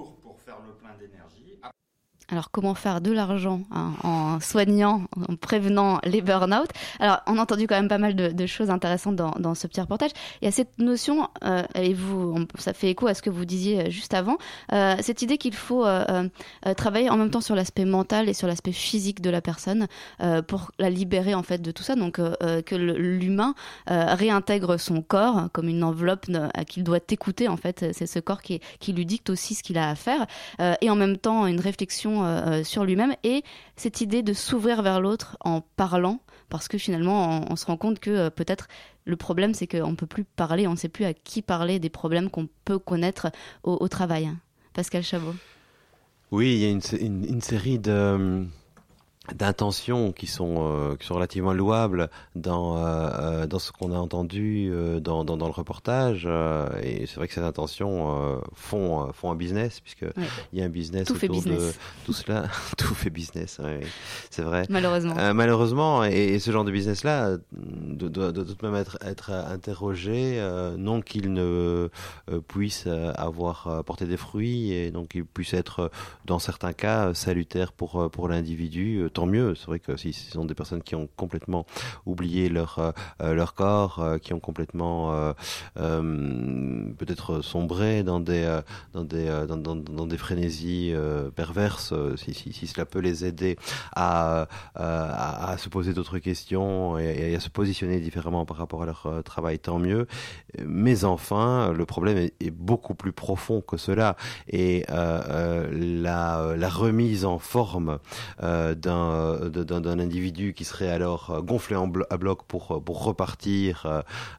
[SPEAKER 1] Alors, comment faire de l'argent hein, en soignant, en prévenant les burn-out? Alors, on a entendu quand même pas mal de, de choses intéressantes dans, dans ce petit reportage. Il y a cette notion, euh, et vous, on, ça fait écho à ce que vous disiez juste avant, euh, cette idée qu'il faut euh, euh, travailler en même temps sur l'aspect mental et sur l'aspect physique de la personne euh, pour la libérer en fait de tout ça. Donc, euh, que le, l'humain euh, réintègre son corps comme une enveloppe euh, qu'il doit écouter en fait. C'est ce corps qui, qui lui dicte aussi ce qu'il a à faire euh, et en même temps une réflexion Euh, sur lui-même et cette idée de s'ouvrir vers l'autre en parlant parce que finalement on, on se rend compte que euh, peut-être le problème c'est qu'on ne peut plus parler, on ne sait plus à qui parler des problèmes qu'on peut connaître au, au travail. Pascal Chabot.
[SPEAKER 3] Oui, il y a une, une, une série de, d'intentions qui sont euh, qui sont relativement louables dans euh, dans ce qu'on a entendu euh, dans, dans dans le reportage euh, et c'est vrai que ces intentions euh, font font un business puisque ouais. il y a un business
[SPEAKER 1] tout
[SPEAKER 3] autour
[SPEAKER 1] business.
[SPEAKER 3] de tout cela. Tout fait business, ouais, c'est vrai.
[SPEAKER 1] Malheureusement.
[SPEAKER 3] Euh, malheureusement, et, et ce genre de business là doit de, de toute même être être interrogé, euh, non qu'il ne euh, puisse avoir euh, porté des fruits et donc qu'il puisse être dans certains cas salutaire pour pour l'individu. Tant mieux, c'est vrai que si ce sont des personnes qui ont complètement oublié leur euh, leur corps, euh, qui ont complètement euh, euh, peut-être sombré dans des euh, dans des euh, dans, dans, dans des frénésies euh, perverses, euh, si, si si cela peut les aider à euh, à, à se poser d'autres questions et, et à se positionner différemment par rapport à leur euh, travail, tant mieux. Mais enfin, le problème est, est beaucoup plus profond que cela et euh, euh, la la remise en forme euh, d'un d'un, d'un individu qui serait alors gonflé en blo- à bloc pour pour repartir euh,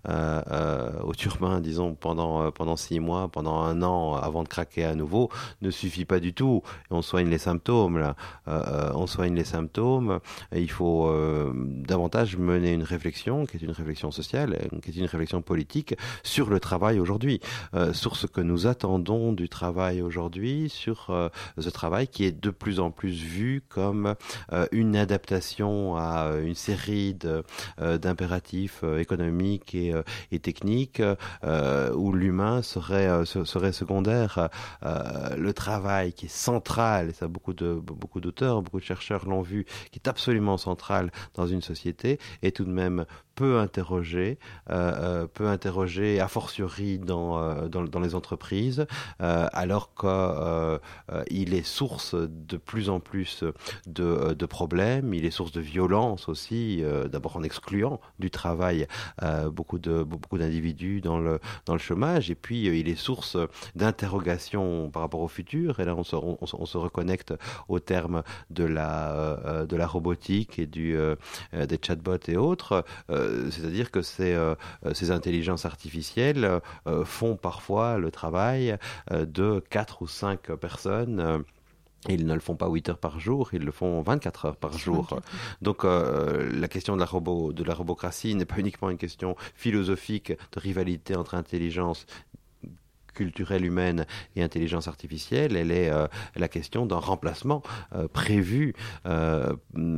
[SPEAKER 3] euh, au turbin, disons pendant pendant six mois, pendant un an avant de craquer à nouveau, ne suffit pas du tout. Et on soigne les symptômes là, euh, on soigne les symptômes. Et il faut euh, davantage mener une réflexion, qui est une réflexion sociale, qui est une réflexion politique sur le travail aujourd'hui, euh, sur ce que nous attendons du travail aujourd'hui, sur euh, ce travail qui est de plus en plus vu comme euh, une adaptation à une série de, euh, d'impératifs euh, économiques et, euh, et techniques euh, où l'humain serait, euh, serait secondaire. Euh, le travail qui est central, et ça beaucoup de beaucoup d'auteurs, beaucoup de chercheurs l'ont vu, qui est absolument central dans une société, est tout de même peu interrogé, euh, peu interrogé a fortiori dans, euh, dans, dans les entreprises, euh, alors qu'il euh, euh, est source de plus en plus de, de problèmes, il est source de violence aussi, euh, d'abord en excluant du travail euh, beaucoup, de, beaucoup d'individus dans le, dans le chômage, et puis euh, il est source d'interrogations par rapport au futur, et là on se, on, on se reconnecte au terme de la, euh, de la robotique et du, euh, des chatbots et autres, euh, c'est-à-dire que ces, euh, ces intelligences artificielles euh, font parfois le travail euh, de quatre ou cinq personnes. Euh, Ils ne le font pas huit heures par jour, ils le font vingt-quatre heures par jour. Donc euh, la question de la, robot, de la robocratie n'est pas uniquement une question philosophique de rivalité entre intelligence culturelle humaine et intelligence artificielle, elle est euh, la question d'un remplacement euh, prévu euh,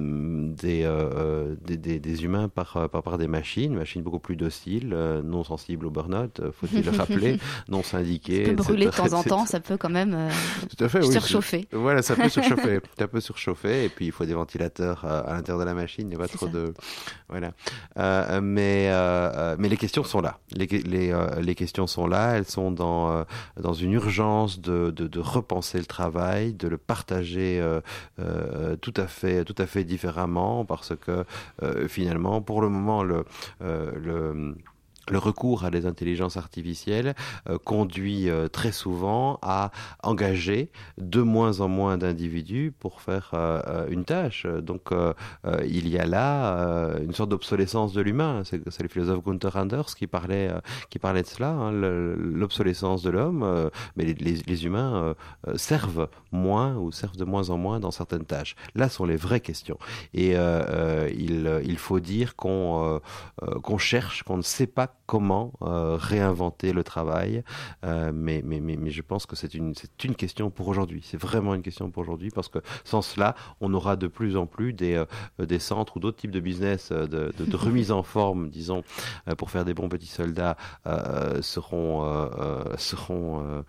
[SPEAKER 3] des, euh, des, des, des humains par, par, par des machines, machines beaucoup plus dociles, euh, non sensibles au burn-out, faut-il le rappeler, non syndiquées.
[SPEAKER 1] Ça peut brûler de temps en temps, ça peut quand même euh,
[SPEAKER 3] Tout à fait,
[SPEAKER 1] surchauffer.
[SPEAKER 3] Oui, voilà, ça peut surchauffer, ça peut surchauffer, et puis il faut des ventilateurs à, à l'intérieur de la machine, il n'y a pas C'est trop ça. de... Voilà. Euh, mais, euh, mais les questions sont là. Les, les, euh, les questions sont là, elles sont dans dans une urgence de, de, de repenser le travail, de le partager euh, euh, tout à fait, tout à fait différemment, parce que euh, finalement, pour le moment, le, euh, le Le recours à des intelligences artificielles euh, conduit euh, très souvent à engager de moins en moins d'individus pour faire euh, une tâche. Donc euh, euh, il y a là euh, une sorte d'obsolescence de l'humain. C'est, c'est le philosophe Gunther Anders qui parlait, euh, qui parlait de cela, hein, le, l'obsolescence de l'homme. Euh, mais les, les, les humains euh, servent moins ou servent de moins en moins dans certaines tâches. Là sont les vraies questions. Et euh, euh, il, il faut dire qu'on, euh, qu'on cherche, qu'on ne sait pas comment euh, réinventer le travail, euh, mais, mais, mais, mais je pense que c'est une, c'est une question pour aujourd'hui, c'est vraiment une question pour aujourd'hui, parce que sans cela, on aura de plus en plus des, euh, des centres ou d'autres types de business euh, de, de, de remise en forme, disons, euh, pour faire des bons petits soldats, euh, seront, euh, seront euh,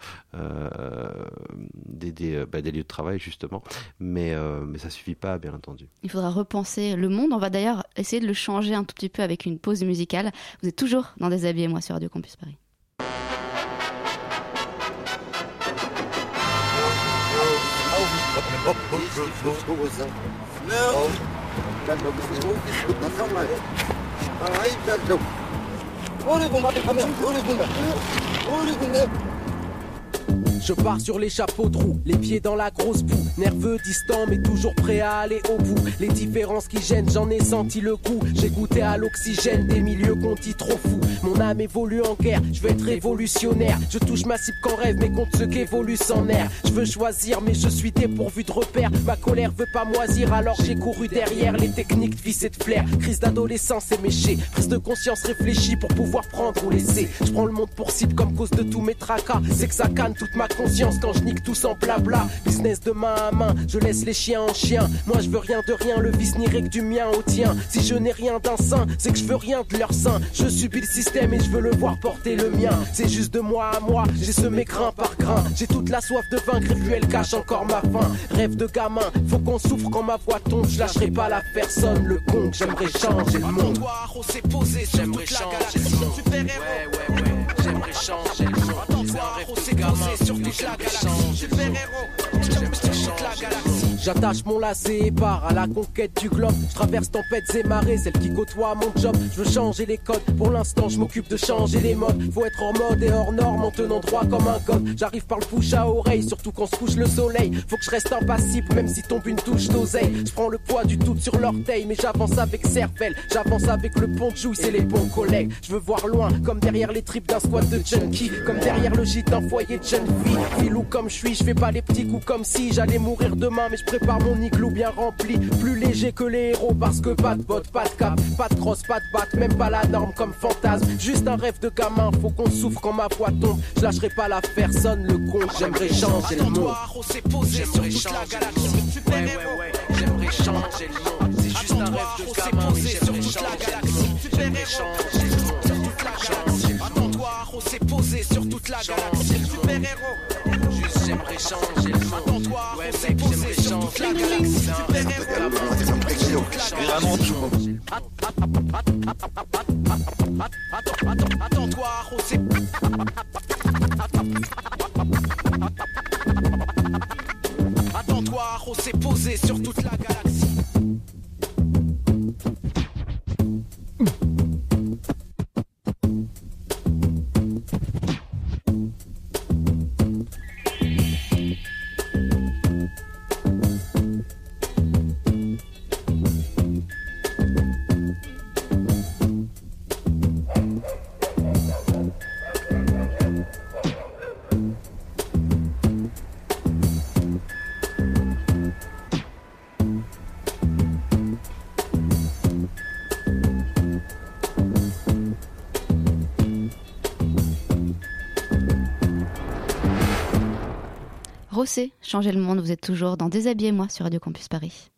[SPEAKER 3] euh, des, des, bah, des lieux de travail, justement, mais, euh, mais ça suffit pas, bien entendu.
[SPEAKER 1] Il faudra repenser le monde, on va d'ailleurs essayer de le changer un tout petit peu avec une pause musicale. Vous êtes toujours dans Déshabillez-moi sur Radio Campus Paris.
[SPEAKER 2] Oh,
[SPEAKER 12] Je pars sur les chapeaux de roue, les pieds dans la grosse boue. Nerveux, distant, mais toujours prêt à aller au bout. Les différences qui gênent, j'en ai senti le goût. J'ai goûté à l'oxygène des milieux qu'on dit trop fous. Mon âme évolue en guerre, je veux être révolutionnaire. Je touche ma cible qu'en rêve, mais compte ce qu'évolue sans nerf. Je veux choisir, mais je suis dépourvu de repères. Ma colère veut pas moisir, alors j'ai couru derrière les techniques de vice et de flair. Crise d'adolescence éméchée, prise de conscience réfléchie pour pouvoir prendre ou laisser. Je prends le monde pour cible comme cause de tous mes tracas. C'est que ça canne toute ma conscience quand je nique tout sans blabla. Business de main à main, je laisse les chiens en chien. Moi je veux rien de rien, le vice n'irait que du mien au tien. Si je n'ai rien d'un saint, c'est que je veux rien de leur sein. Je subis le système et je veux le voir porter le mien. C'est juste de moi à moi, j'ai semé grain par grain. J'ai toute la soif de vaincre et puis elle cache encore ma faim. Rêve de gamin, faut qu'on souffre quand ma voix tombe. Je lâcherai pas la personne, le con, j'aimerais changer le monde.
[SPEAKER 13] On s'est posé sur toute la galaxie. Super héros.
[SPEAKER 12] Ouais, ouais, ouais, j'aimerais changer le monde.
[SPEAKER 13] On s'est posé sur toute la galaxie. Super héros. J'aimerais toute la galaxie.
[SPEAKER 12] J'attache mon lacet et pars à la conquête du globe. Je traverse tempêtes et marées, celles qui côtoient mon job. Je veux changer les codes, pour l'instant je m'occupe de changer les modes. Faut être en mode et hors norme en tenant droit comme un god. J'arrive par le bouche à oreille, surtout quand se couche le soleil. Faut que je reste impassible même si tombe une touche d'oseille. Je prends le poids du tout sur l'orteil, mais j'avance avec cervelle. J'avance avec le pont de jouy, c'est les bons collègues. Je veux voir loin, comme derrière les tripes d'un squat de junkie. Comme derrière le gîte d'un foyer de jeune fille. Filou comme je suis, je fais pas les petits coups comme si j'allais mourir demain, mais je prépare mon igloo bien rempli. Plus léger que les héros parce que pas de bottes, pas de cap, pas de crosse, pas de batte, même pas la norme comme fantasme. Juste un rêve de gamin, faut qu'on souffre quand ma voix tombe. Je lâcherai pas la personne, le con, j'aimerais changer le monde.
[SPEAKER 13] On s'est posé sur toute la galaxie. Super héros.
[SPEAKER 12] J'aimerais changer le monde. C'est juste un rêve de gamin, mais j'aimerais changer le monde.
[SPEAKER 13] Super héros. Attends-toi, on s'est posé sur toute la galaxie. Super héros.
[SPEAKER 12] Juste j'aimerais changer le monde.
[SPEAKER 13] Attends-toi, on s'est posé sur toute la galaxie. Super héros. Attends-toi, on s'est... Attends-toi, on s'est posé sur toute la galaxie.
[SPEAKER 1] Rossé, changez le monde, vous êtes toujours dans Déshabillez-moi sur Radio Campus Paris.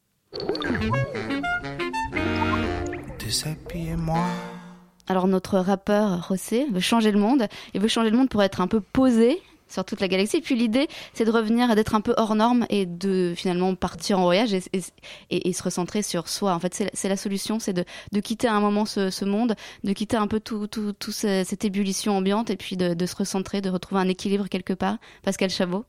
[SPEAKER 2] Déshabillez-moi.
[SPEAKER 1] Alors notre rappeur Rossé veut changer le monde, et veut changer le monde pour être un peu posé sur toute la galaxie. Et puis l'idée, c'est de revenir, d'être un peu hors norme et de finalement partir en voyage et, et, et, et se recentrer sur soi. En fait, c'est, c'est la solution, c'est de, de quitter à un moment ce, ce monde, de quitter un peu tout, tout, tout ce, cette ébullition ambiante et puis de, de se recentrer, de retrouver un équilibre quelque part. Pascal Chabot.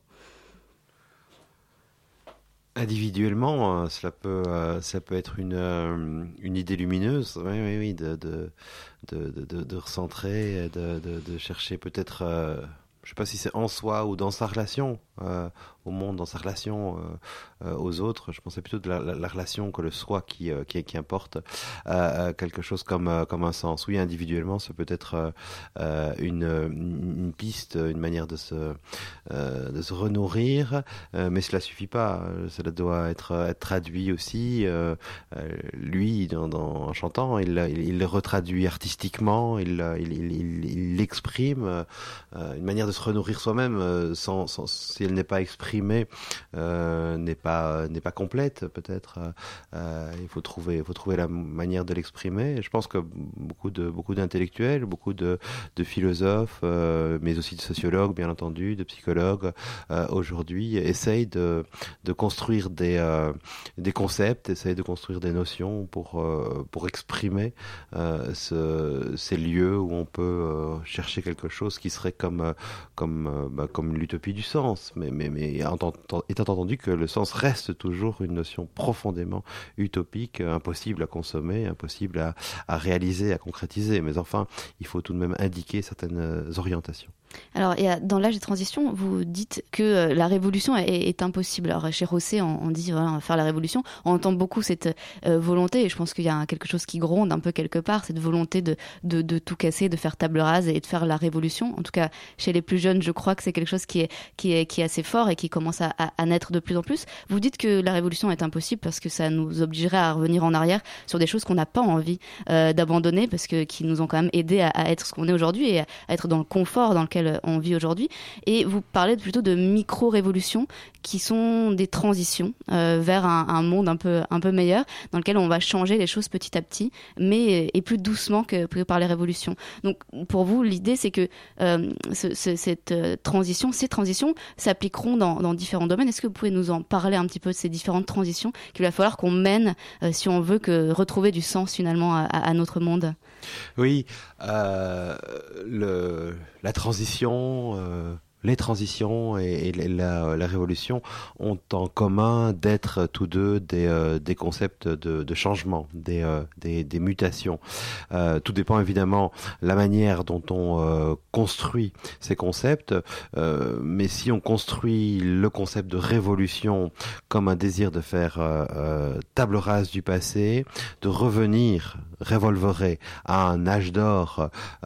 [SPEAKER 3] Individuellement, cela peut, ça peut être une, une idée lumineuse, oui, oui, oui, de, de, de, de, de recentrer, de, de, de chercher peut-être, euh, je ne sais pas si c'est en soi ou dans sa relation euh, au monde, dans sa relation euh, euh, aux autres. Je pensais plutôt de la, la, la relation que le soi qui, euh, qui, qui importe euh, quelque chose comme, euh, comme un sens. Oui, individuellement, ça peut être euh, une, une piste, une manière de se, euh, de se renourrir, euh, mais cela suffit pas. Cela doit être, être traduit aussi. Euh, lui, dans, dans, en chantant, il, il, il le retraduit artistiquement, il, il, il, il, il l'exprime. Euh, une manière de se renourrir soi-même euh, sans, sans, si elle n'est pas exprimée euh, n'est pas n'est pas complète peut-être. Euh, il faut trouver il faut trouver la manière de l'exprimer. Et je pense que beaucoup de beaucoup d'intellectuels, beaucoup de de philosophes, euh, mais aussi de sociologues bien entendu, de psychologues euh, aujourd'hui essayent de de construire des euh, des concepts, essayent de construire des notions pour euh, pour exprimer euh, ce, ces lieux où on peut euh, chercher quelque chose qui serait comme euh, comme euh, bah, comme l'utopie du sens, mais mais mais étant entendu que le sens reste toujours une notion profondément utopique, impossible à consommer, impossible à, à réaliser, à concrétiser. Mais enfin, il faut tout de même indiquer certaines orientations.
[SPEAKER 1] Alors, et dans l'âge de transition, vous dites que euh, la révolution est, est impossible. Alors, chez Rosset, on, on dit voilà, on va faire la révolution. On entend beaucoup cette euh, volonté, et je pense qu'il y a quelque chose qui gronde un peu quelque part, cette volonté de, de, de tout casser, de faire table rase et de faire la révolution. En tout cas, chez les plus jeunes, je crois que c'est quelque chose qui est, qui est, qui est assez fort et qui commence à, à, à naître de plus en plus. Vous dites que la révolution est impossible parce que ça nous obligerait à revenir en arrière sur des choses qu'on n'a pas envie euh, d'abandonner, parce que qui nous ont quand même aidé à, à être ce qu'on est aujourd'hui et à être dans le confort dans lequel on vit aujourd'hui. Et vous parlez plutôt de micro-révolutions qui sont des transitions euh, vers un, un monde un peu, un peu meilleur, dans lequel on va changer les choses petit à petit, mais et plus doucement que, que par les révolutions. Donc pour vous, l'idée c'est que euh, ce, ce, cette euh, transition, ces transitions s'appliqueront dans, dans différents domaines. Est-ce que vous pouvez nous en parler un petit peu de ces différentes transitions qu'il va falloir qu'on mène euh, si on veut que retrouver du sens finalement à, à notre monde?
[SPEAKER 3] Oui, euh, le, la transition, euh, les transitions et, et la, la révolution ont en commun d'être tous deux des, euh, des concepts de, de changement, des, euh, des, des mutations. Euh, tout dépend évidemment de la manière dont on euh, construit ces concepts, euh, mais si on construit le concept de révolution comme un désir de faire euh, euh, table rase du passé, de revenir révolveré à un âge d'or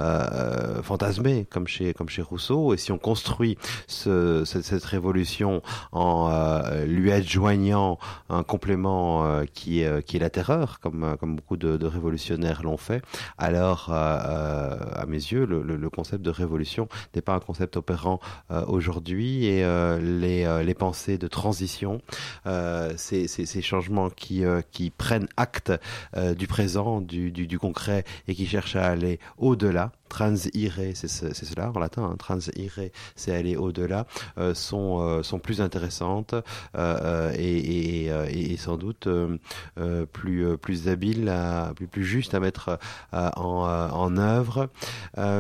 [SPEAKER 3] euh, fantasmé comme chez comme chez Rousseau, et si on construit ce, cette, cette révolution en euh, lui adjoignant un complément euh, qui est qui est la terreur, comme comme beaucoup de, de révolutionnaires l'ont fait, alors euh, à mes yeux le, le, le concept de révolution n'est pas un concept opérant euh, aujourd'hui, et euh, les euh, les pensées de transition, euh, ces, ces ces changements qui euh, qui prennent acte euh, du présent, du Du, du concret, et qui cherche à aller au-delà. Transire, c'est, c'est cela en latin, hein, transire, c'est aller au-delà, euh, sont, euh, sont plus intéressantes euh, et, et, et, et sans doute euh, euh, plus, plus habiles, à, plus, plus justes à mettre euh, en, euh, en œuvre. Euh,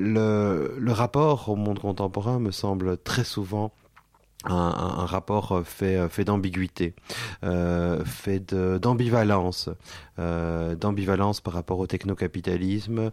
[SPEAKER 3] le, le rapport au monde contemporain me semble très souvent Un, un, un rapport fait, fait d'ambiguïté, euh, fait de, d'ambivalence, euh, d'ambivalence par rapport au technocapitalisme,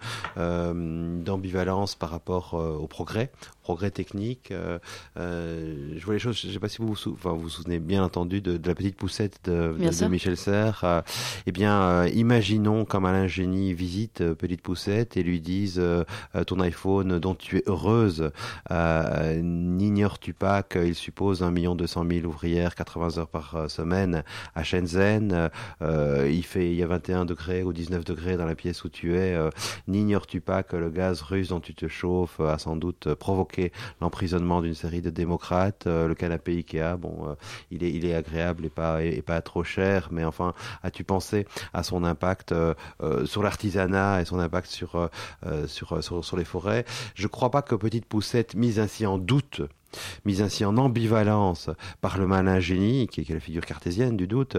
[SPEAKER 3] euh, d'ambivalence par rapport euh, au progrès, progrès technique. Euh, euh, je vois les choses, je ne sais pas si vous vous, sou- enfin, vous vous souvenez bien entendu de, de La Petite Poussette de, de, de Michel Serres. Euh, eh bien, euh, imaginons comme Alain Génie visite euh, Petite Poussette et lui dise euh, ton iPhone dont tu es heureuse, euh, n'ignores-tu pas qu'il suppose un million deux cent mille ouvrières, quatre-vingts heures par euh, semaine à Shenzhen, euh, il fait, il y a vingt et un degrés ou dix-neuf degrés dans la pièce où tu es, euh, n'ignores-tu pas que le gaz russe dont tu te chauffes a sans doute provoqué l'emprisonnement d'une série de démocrates, euh, le canapé Ikea, bon, euh, il est, il est agréable et pas, et, et pas trop cher, mais enfin, as-tu pensé à son impact euh, euh, sur l'artisanat et son impact sur, euh, sur, sur, sur les forêts? Je crois pas que Petite Poussette, mise ainsi en doute, mise ainsi en ambivalence par le malin génie, qui est la figure cartésienne du doute,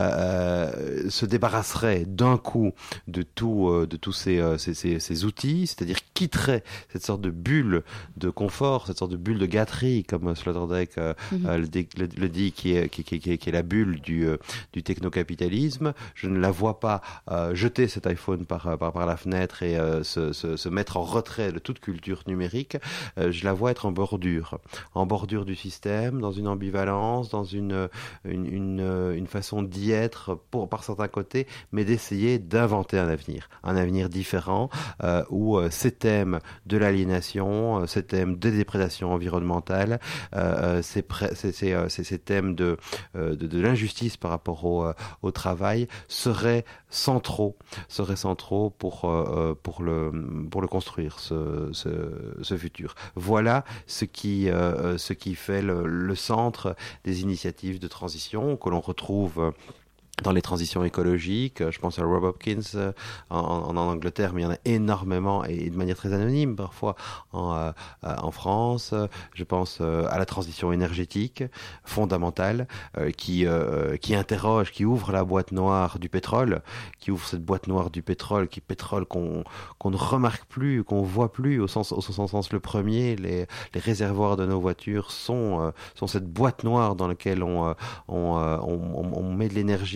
[SPEAKER 3] euh, se débarrasserait d'un coup de tout, euh, de tous ces, euh, ces, ces, ces outils, c'est-à-dire quitterait cette sorte de bulle de confort, cette sorte de bulle de gâterie, comme Sloterdijk euh, mm-hmm. euh, le, le, le dit, qui est, qui, qui, qui, qui est la bulle du, euh, du technocapitalisme. Je ne la vois pas euh, jeter cet iPhone par, par, par la fenêtre et euh, se, se, se mettre en retrait de toute culture numérique. Euh, je la vois être en bordure. en bordure du système, dans une ambivalence, dans une, une, une, une façon d'y être pour, par certains côtés, mais d'essayer d'inventer un avenir, un avenir différent euh, où euh, ces thèmes de l'aliénation, euh, ces thèmes de déprédation environnementale, euh, ces, pré- ces, ces, euh, ces, ces thèmes de, euh, de, de l'injustice par rapport au, euh, au travail seraient centraux, seraient centraux pour, euh, pour, le, pour le construire, ce, ce, ce futur. Voilà ce qui, euh, ce qui fait le, le centre des initiatives de transition que l'on retrouve dans les transitions écologiques. Je pense à Rob Hopkins euh, en, en Angleterre, mais il y en a énormément et de manière très anonyme parfois en, euh, en France. Je pense euh, à la transition énergétique fondamentale euh, qui, euh, qui interroge, qui ouvre la boîte noire du pétrole, qui ouvre cette boîte noire du pétrole, qui pétrole qu'on, qu'on ne remarque plus, qu'on voit plus au sens, au sens, sens le premier. Les, les réservoirs de nos voitures sont, euh, sont cette boîte noire dans laquelle on, on, on, on, on met de l'énergie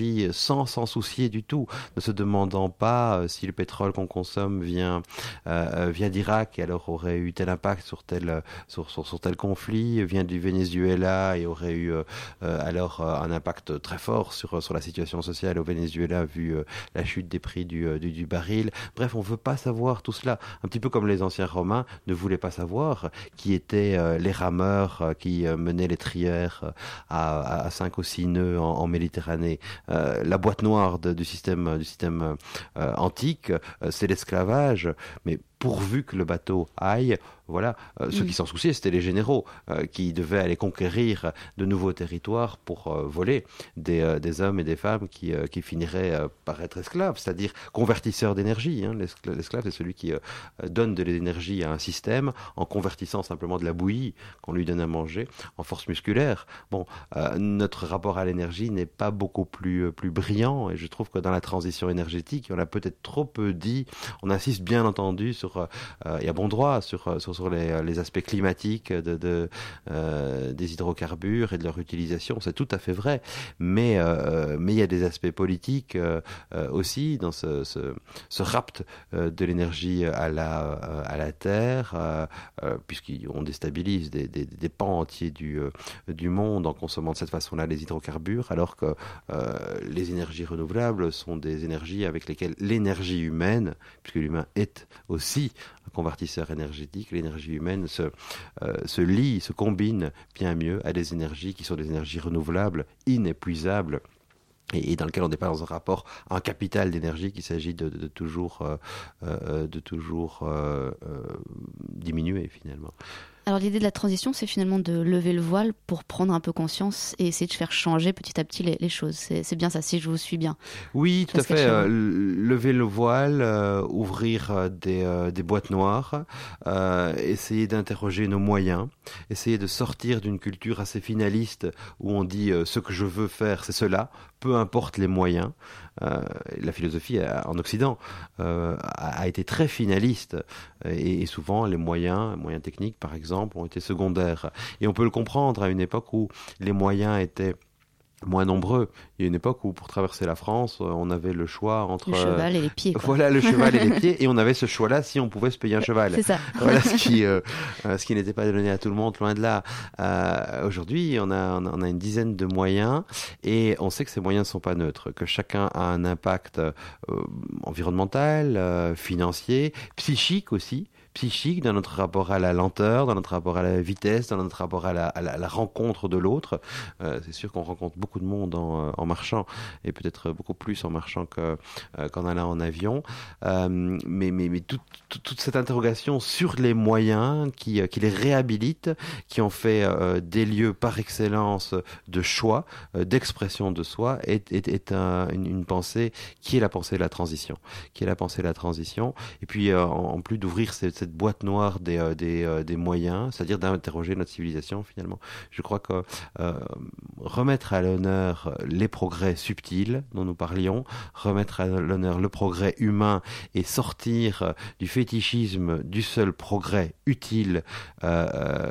[SPEAKER 3] l'énergie sans s'en soucier du tout, ne se demandant pas euh, si le pétrole qu'on consomme vient, euh, vient d'Irak et alors aurait eu tel impact sur tel, sur, sur, sur tel conflit, vient du Venezuela et aurait eu euh, alors euh, un impact très fort sur, sur la situation sociale au Venezuela vu euh, la chute des prix du, du, du baril. Bref, on ne veut pas savoir tout cela. Un petit peu comme les anciens Romains ne voulaient pas savoir qui étaient euh, les rameurs euh, qui euh, menaient les trières euh, à, à cinq ou six nœuds en, en Méditerranée. Euh, la boîte noire de, du système, du système euh, antique, euh, c'est l'esclavage, mais pourvu que le bateau aille, voilà, euh, ceux mmh. qui s'en souciaient, c'était les généraux euh, qui devaient aller conquérir de nouveaux territoires pour euh, voler des, euh, des hommes et des femmes qui, euh, qui finiraient euh, par être esclaves, c'est-à-dire convertisseurs d'énergie. Hein. L'esclave, l'esclave, c'est celui qui euh, donne de l'énergie à un système en convertissant simplement de la bouillie qu'on lui donne à manger en force musculaire. Bon, euh, notre rapport à l'énergie n'est pas beaucoup plus, euh, plus brillant et je trouve que dans la transition énergétique, on a peut-être trop peu dit, on insiste bien entendu sur Sur, euh, et à bon droit sur, sur, sur les, les aspects climatiques de, de, euh, des hydrocarbures et de leur utilisation, c'est tout à fait vrai, mais euh, mais il y a des aspects politiques euh, euh, aussi dans ce, ce, ce rapt euh, de l'énergie à la, euh, à la terre, euh, euh, puisqu'on déstabilise des, des, des pans entiers du, euh, du monde en consommant de cette façon-là les hydrocarbures, alors que euh, les énergies renouvelables sont des énergies avec lesquelles l'énergie humaine, puisque l'humain est aussi un convertisseur énergétique, l'énergie humaine se, euh, se lie, se combine bien mieux à des énergies qui sont des énergies renouvelables, inépuisables, et, et dans lequel on n'est pas dans un rapport à un capital d'énergie qu'il s'agit de, de, de toujours, euh, euh, de toujours euh, euh, diminuer finalement.
[SPEAKER 1] Alors l'idée de la transition, c'est finalement de lever le voile pour prendre un peu conscience et essayer de faire changer petit à petit les, les choses. C'est, c'est bien ça, si je vous suis bien.
[SPEAKER 3] Oui, tout à fait. Euh, lever le voile, euh, ouvrir des, euh, des boîtes noires, euh, essayer d'interroger nos moyens, essayer de sortir d'une culture assez finaliste où on dit euh, ce que je veux faire, c'est cela, peu importe les moyens. Euh, la philosophie en Occident euh, a, a été très finaliste et, et souvent les moyens, moyens techniques par exemple, ont été secondaires. Et on peut le comprendre à une époque où les moyens étaient moins nombreux. Il y a une époque où pour traverser la France, on avait le choix entre...
[SPEAKER 1] Le cheval et les pieds. Quoi.
[SPEAKER 3] Voilà, le cheval et les pieds. Et on avait ce choix-là si on pouvait se payer un cheval.
[SPEAKER 1] C'est ça.
[SPEAKER 3] Voilà, ce qui, euh, ce qui n'était pas donné à tout le monde, loin de là. Euh, aujourd'hui, on a, on a une dizaine de moyens et on sait que ces moyens ne sont pas neutres, que chacun a un impact euh, environnemental, euh, financier, psychique aussi. psychique, dans notre rapport à la lenteur, dans notre rapport à la vitesse, dans notre rapport à la, à la, à la rencontre de l'autre. Euh, c'est sûr qu'on rencontre beaucoup de monde en, en marchant, et peut-être beaucoup plus en marchant que, euh, qu'en allant en avion. Euh, mais mais, mais toute, toute, toute cette interrogation sur les moyens qui, qui les réhabilitent, qui ont fait euh, des lieux par excellence de choix, euh, d'expression de soi, est, est, est un, une, une pensée qui est la pensée de la transition. Qui est la pensée de la transition. Et puis, euh, en, en plus d'ouvrir cette, cette boîte noire des, euh, des, euh, des moyens, c'est-à-dire d'interroger notre civilisation finalement. Je crois que euh, remettre à l'honneur les progrès subtils dont nous parlions, remettre à l'honneur le progrès humain et sortir du fétichisme du seul progrès utile euh,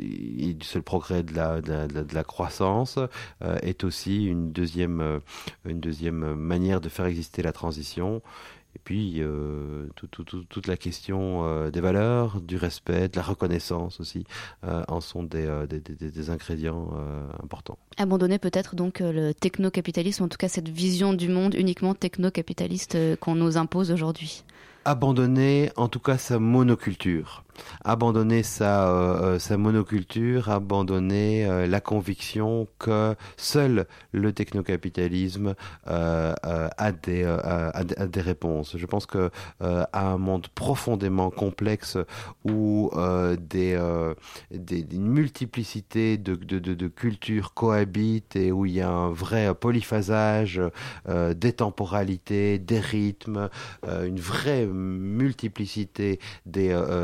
[SPEAKER 3] et du seul progrès de la, de la, de la croissance euh, est aussi une deuxième, euh, une deuxième manière de faire exister la transition. Et puis, euh, tout, tout, tout, toute la question euh, des valeurs, du respect, de la reconnaissance aussi, euh, en sont des, euh, des, des, des ingrédients euh, importants.
[SPEAKER 1] Abandonner peut-être donc le techno-capitalisme, en tout cas cette vision du monde uniquement techno-capitaliste euh, qu'on nous impose aujourd'hui.
[SPEAKER 3] Abandonner en tout cas sa monoculture. Abandonner sa, euh, sa monoculture, abandonner euh, la conviction que seul le technocapitalisme euh, euh, a, des, euh, a, a des réponses. Je pense que euh, à un monde profondément complexe où euh, des, euh, des, une multiplicité de, de, de, de cultures cohabitent et où il y a un vrai polyphasage euh, des temporalités, des rythmes, euh, une vraie multiplicité des, euh, des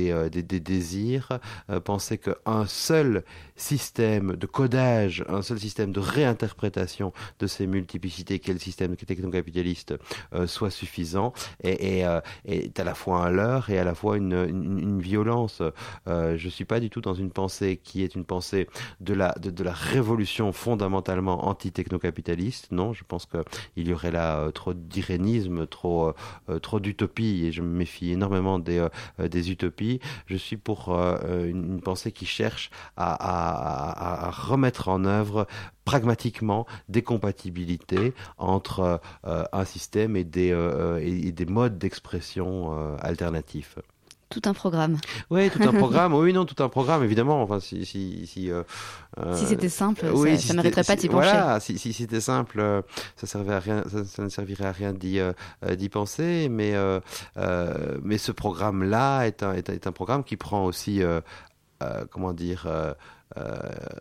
[SPEAKER 3] des, euh, des, des désirs, euh, penser qu'un seul système de codage, un seul système de réinterprétation de ces multiplicités qu'est le système technocapitaliste euh, soit suffisant et, et euh, est à la fois un leurre et à la fois une, une, une violence. Euh, je suis pas du tout dans une pensée qui est une pensée de la, de, de la révolution fondamentalement anti-technocapitaliste. Non, je pense qu'il y aurait là euh, trop d'irénisme, trop, euh, trop d'utopie, et je me méfie énormément des, euh, des utopies. Je suis pour euh, une, une pensée qui cherche à, à, à, à remettre en œuvre pragmatiquement des compatibilités entre euh, un système et des, euh, et, et des modes d'expression euh, alternatifs.
[SPEAKER 1] Tout un programme.
[SPEAKER 3] Oui, tout un programme. Oui, non, tout un programme, évidemment. Enfin, si, si, si, euh,
[SPEAKER 1] si c'était simple,
[SPEAKER 3] oui,
[SPEAKER 1] ça,
[SPEAKER 3] si
[SPEAKER 1] ça mériterait pas d'y
[SPEAKER 3] si,
[SPEAKER 1] pencher.
[SPEAKER 3] Voilà, si, si c'était simple, euh, ça servait à rien, ça, ça ne servirait à rien d'y, euh, d'y penser. Mais, euh, euh, mais ce programme-là est un, est un, est un programme qui prend aussi, euh, euh, comment dire, euh, euh,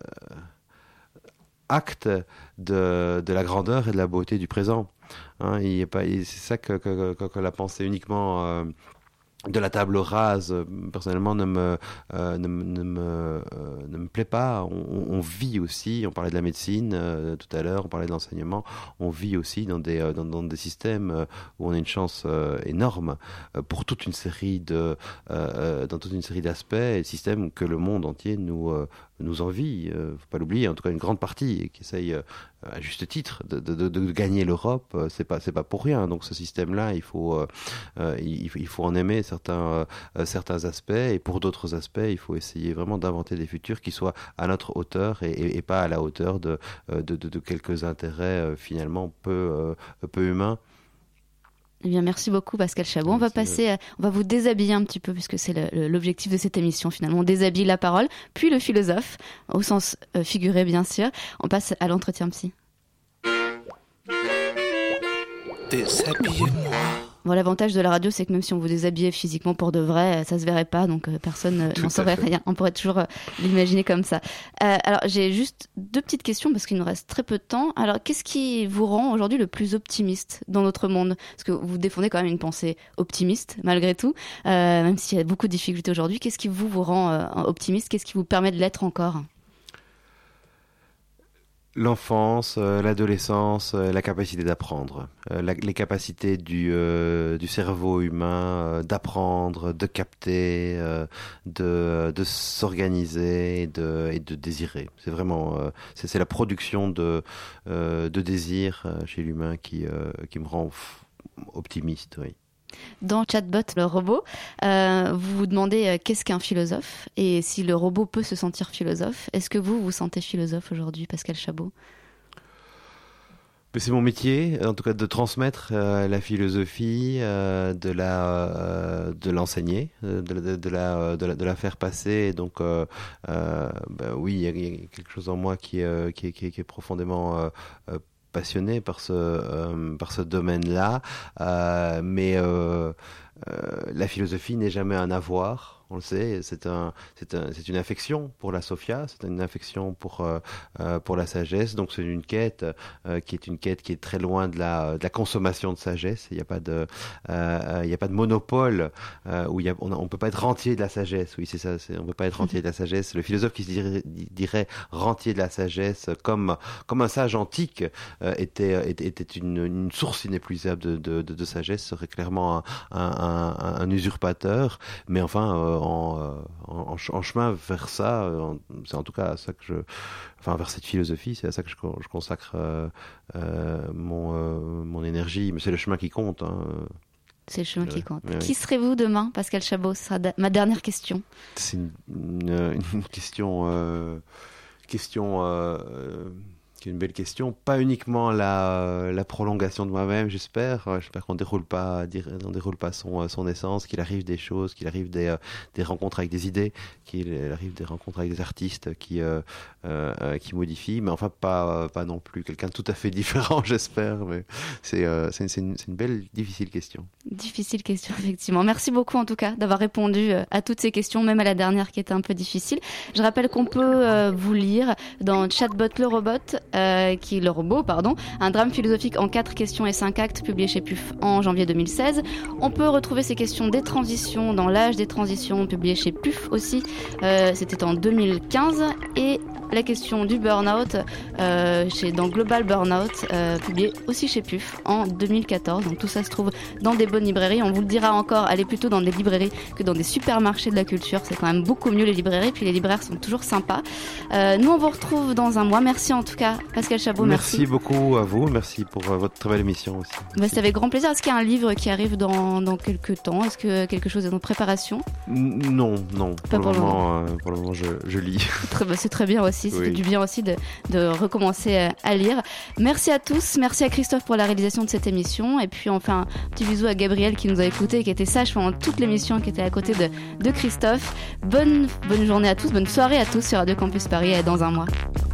[SPEAKER 3] acte de, de la grandeur et de la beauté du présent. Hein, il est pas, c'est ça que, que, que, que la pensée uniquement euh, de la table rase, personnellement, ne me, euh, ne, ne, me, euh, ne me plaît pas. On, on vit aussi, on parlait de la médecine euh, tout à l'heure, on parlait de l'enseignement, on vit aussi dans des, euh, dans, dans des systèmes euh, où on a une chance euh, énorme euh, pour toute une série de, euh, dans toute une série d'aspects, et systèmes que le monde entier nous, euh, nous envie, euh, faut pas l'oublier, en tout cas une grande partie, et qui essaye euh, à juste titre de, de, de, de gagner l'Europe, euh, c'est pas, c'est pas pour rien. Donc ce système-là, il faut, euh, euh, il, il faut en aimer certains, euh, certains aspects, et pour d'autres aspects, il faut essayer vraiment d'inventer des futurs qui soient à notre hauteur et, et, et pas à la hauteur de, de, de, de quelques intérêts euh, finalement peu, euh, peu humains.
[SPEAKER 1] Eh bien, merci beaucoup Pascal Chabot. On va passer, à, on va vous déshabiller un petit peu puisque c'est le, le, l'objectif de cette émission finalement. On déshabille la parole, puis le philosophe, au sens euh, figuré bien sûr. On passe à l'entretien psy.
[SPEAKER 2] Déshabillez-moi.
[SPEAKER 1] Bon, l'avantage de la radio, c'est que même si on vous déshabillait physiquement pour de vrai, ça se verrait pas, donc euh, personne euh, n'en saurait rien. On pourrait toujours euh, l'imaginer comme ça. Euh, alors, j'ai juste deux petites questions parce qu'il nous reste très peu de temps. Alors, qu'est-ce qui vous rend aujourd'hui le plus optimiste dans notre monde ? Parce que vous défendez quand même une pensée optimiste, malgré tout, euh, même s'il y a beaucoup de difficultés aujourd'hui. Qu'est-ce qui vous, vous rend euh, optimiste ? Qu'est-ce qui vous permet de l'être encore ?
[SPEAKER 3] L'enfance, euh, l'adolescence, euh, la capacité d'apprendre, euh, la, les capacités du, euh, du cerveau humain euh, d'apprendre, de capter, euh, de, de s'organiser et de, et de désirer. C'est vraiment, euh, c'est, c'est la production de, euh, de désir euh, chez l'humain qui, euh, qui me rend f- optimiste, oui.
[SPEAKER 1] Dans Chatbot, le robot, euh, vous vous demandez euh, qu'est-ce qu'un philosophe et si le robot peut se sentir philosophe. Est-ce que vous vous sentez philosophe aujourd'hui, Pascal Chabot ?
[SPEAKER 3] C'est mon métier, en tout cas, de transmettre euh, la philosophie, euh, de la, euh, de l'enseigner, de, de, de, la, de, la, de la faire passer. Et donc, euh, euh, ben oui, il y, y a quelque chose en moi qui, euh, qui, qui, qui est profondément euh, euh, passionné par ce, euh, par ce domaine-là, euh, mais euh, euh, la philosophie n'est jamais un avoir. On le sait, c'est, un, c'est, un, c'est une affection pour la Sophia, c'est une affection pour, euh, euh, pour la sagesse. Donc c'est une quête euh, qui est une quête qui est très loin de la, de la consommation de sagesse. Il n'y a pas de, euh, il y a pas de monopole euh, où il y a, on ne peut pas être rentier de la sagesse. Oui, c'est ça. C'est, on ne peut pas être rentier de la sagesse. Le philosophe qui se dirait, dirait rentier de la sagesse, comme comme un sage antique euh, était, était était une, une source inépuisable de, de, de, de sagesse, serait clairement un, un, un, un usurpateur. Mais enfin. Euh, En, en, en chemin vers ça, c'est en tout cas à ça que je, enfin vers cette philosophie, c'est à ça que je, je consacre euh, euh, mon, euh, mon énergie. Mais c'est le chemin qui compte. Hein.
[SPEAKER 1] C'est le chemin qui compte.
[SPEAKER 3] Oui, oui.
[SPEAKER 1] Qui serez-vous demain, Pascal Chabot ? Ce sera da- ma dernière question.
[SPEAKER 3] C'est une, une, une question, euh, question. Euh, qui est une belle question, pas uniquement la, la prolongation de moi-même, j'espère, j'espère qu'on déroule pas, on déroule pas son, son essence, qu'il arrive des choses, qu'il arrive des, des rencontres avec des idées, qu'il arrive des rencontres avec des artistes qui, euh, euh, qui modifient, mais enfin pas, pas non plus quelqu'un de tout à fait différent, j'espère, mais c'est, euh, c'est, une, c'est, une, c'est une belle, difficile question.
[SPEAKER 1] Difficile question, effectivement. Merci beaucoup en tout cas d'avoir répondu à toutes ces questions, même à la dernière qui était un peu difficile. Je rappelle qu'on peut euh, vous lire dans Chatbot le robot, euh, qui est Le Robot, pardon, un drame philosophique en quatre questions et cinq actes, publié chez P U F en janvier deux mille seize. On peut retrouver ces questions des transitions dans L'âge des transitions, publié chez P U F aussi, euh, c'était en deux mille quinze, et la question du burn-out euh, chez, dans Global Burnout, euh, publié aussi chez P U F en deux mille quatorze. Donc tout ça se trouve dans des bonnes librairies. On vous le dira encore, allez plutôt dans des librairies que dans des supermarchés de la culture. C'est quand même beaucoup mieux les librairies, puis les libraires sont toujours sympas. Euh, nous on vous retrouve dans un mois. Merci en tout cas Pascal Chabot.
[SPEAKER 3] Merci,
[SPEAKER 1] merci.
[SPEAKER 3] beaucoup à vous, merci pour euh, votre très belle émission aussi.
[SPEAKER 1] Bah, c'est avec grand plaisir. Est-ce qu'il y a un livre qui arrive dans, dans quelques temps? Est-ce que quelque chose est en préparation?
[SPEAKER 3] N- Non, non.
[SPEAKER 1] Pas
[SPEAKER 3] pour,
[SPEAKER 1] pour
[SPEAKER 3] le
[SPEAKER 1] le
[SPEAKER 3] moment, euh, pour le moment je, je lis.
[SPEAKER 1] Très, bah, c'est très bien aussi, ça
[SPEAKER 3] Oui.
[SPEAKER 1] fait du bien aussi de, de recommencer euh, à lire. Merci à tous, merci à Christophe pour la réalisation de cette émission, et puis on fait un petit bisou à Gabriel qui nous a écoutés et qui était sage pendant toute l'émission, qui était à côté de, de Christophe. Bonne, bonne journée à tous, bonne soirée à tous sur Radio Campus Paris, et dans un mois.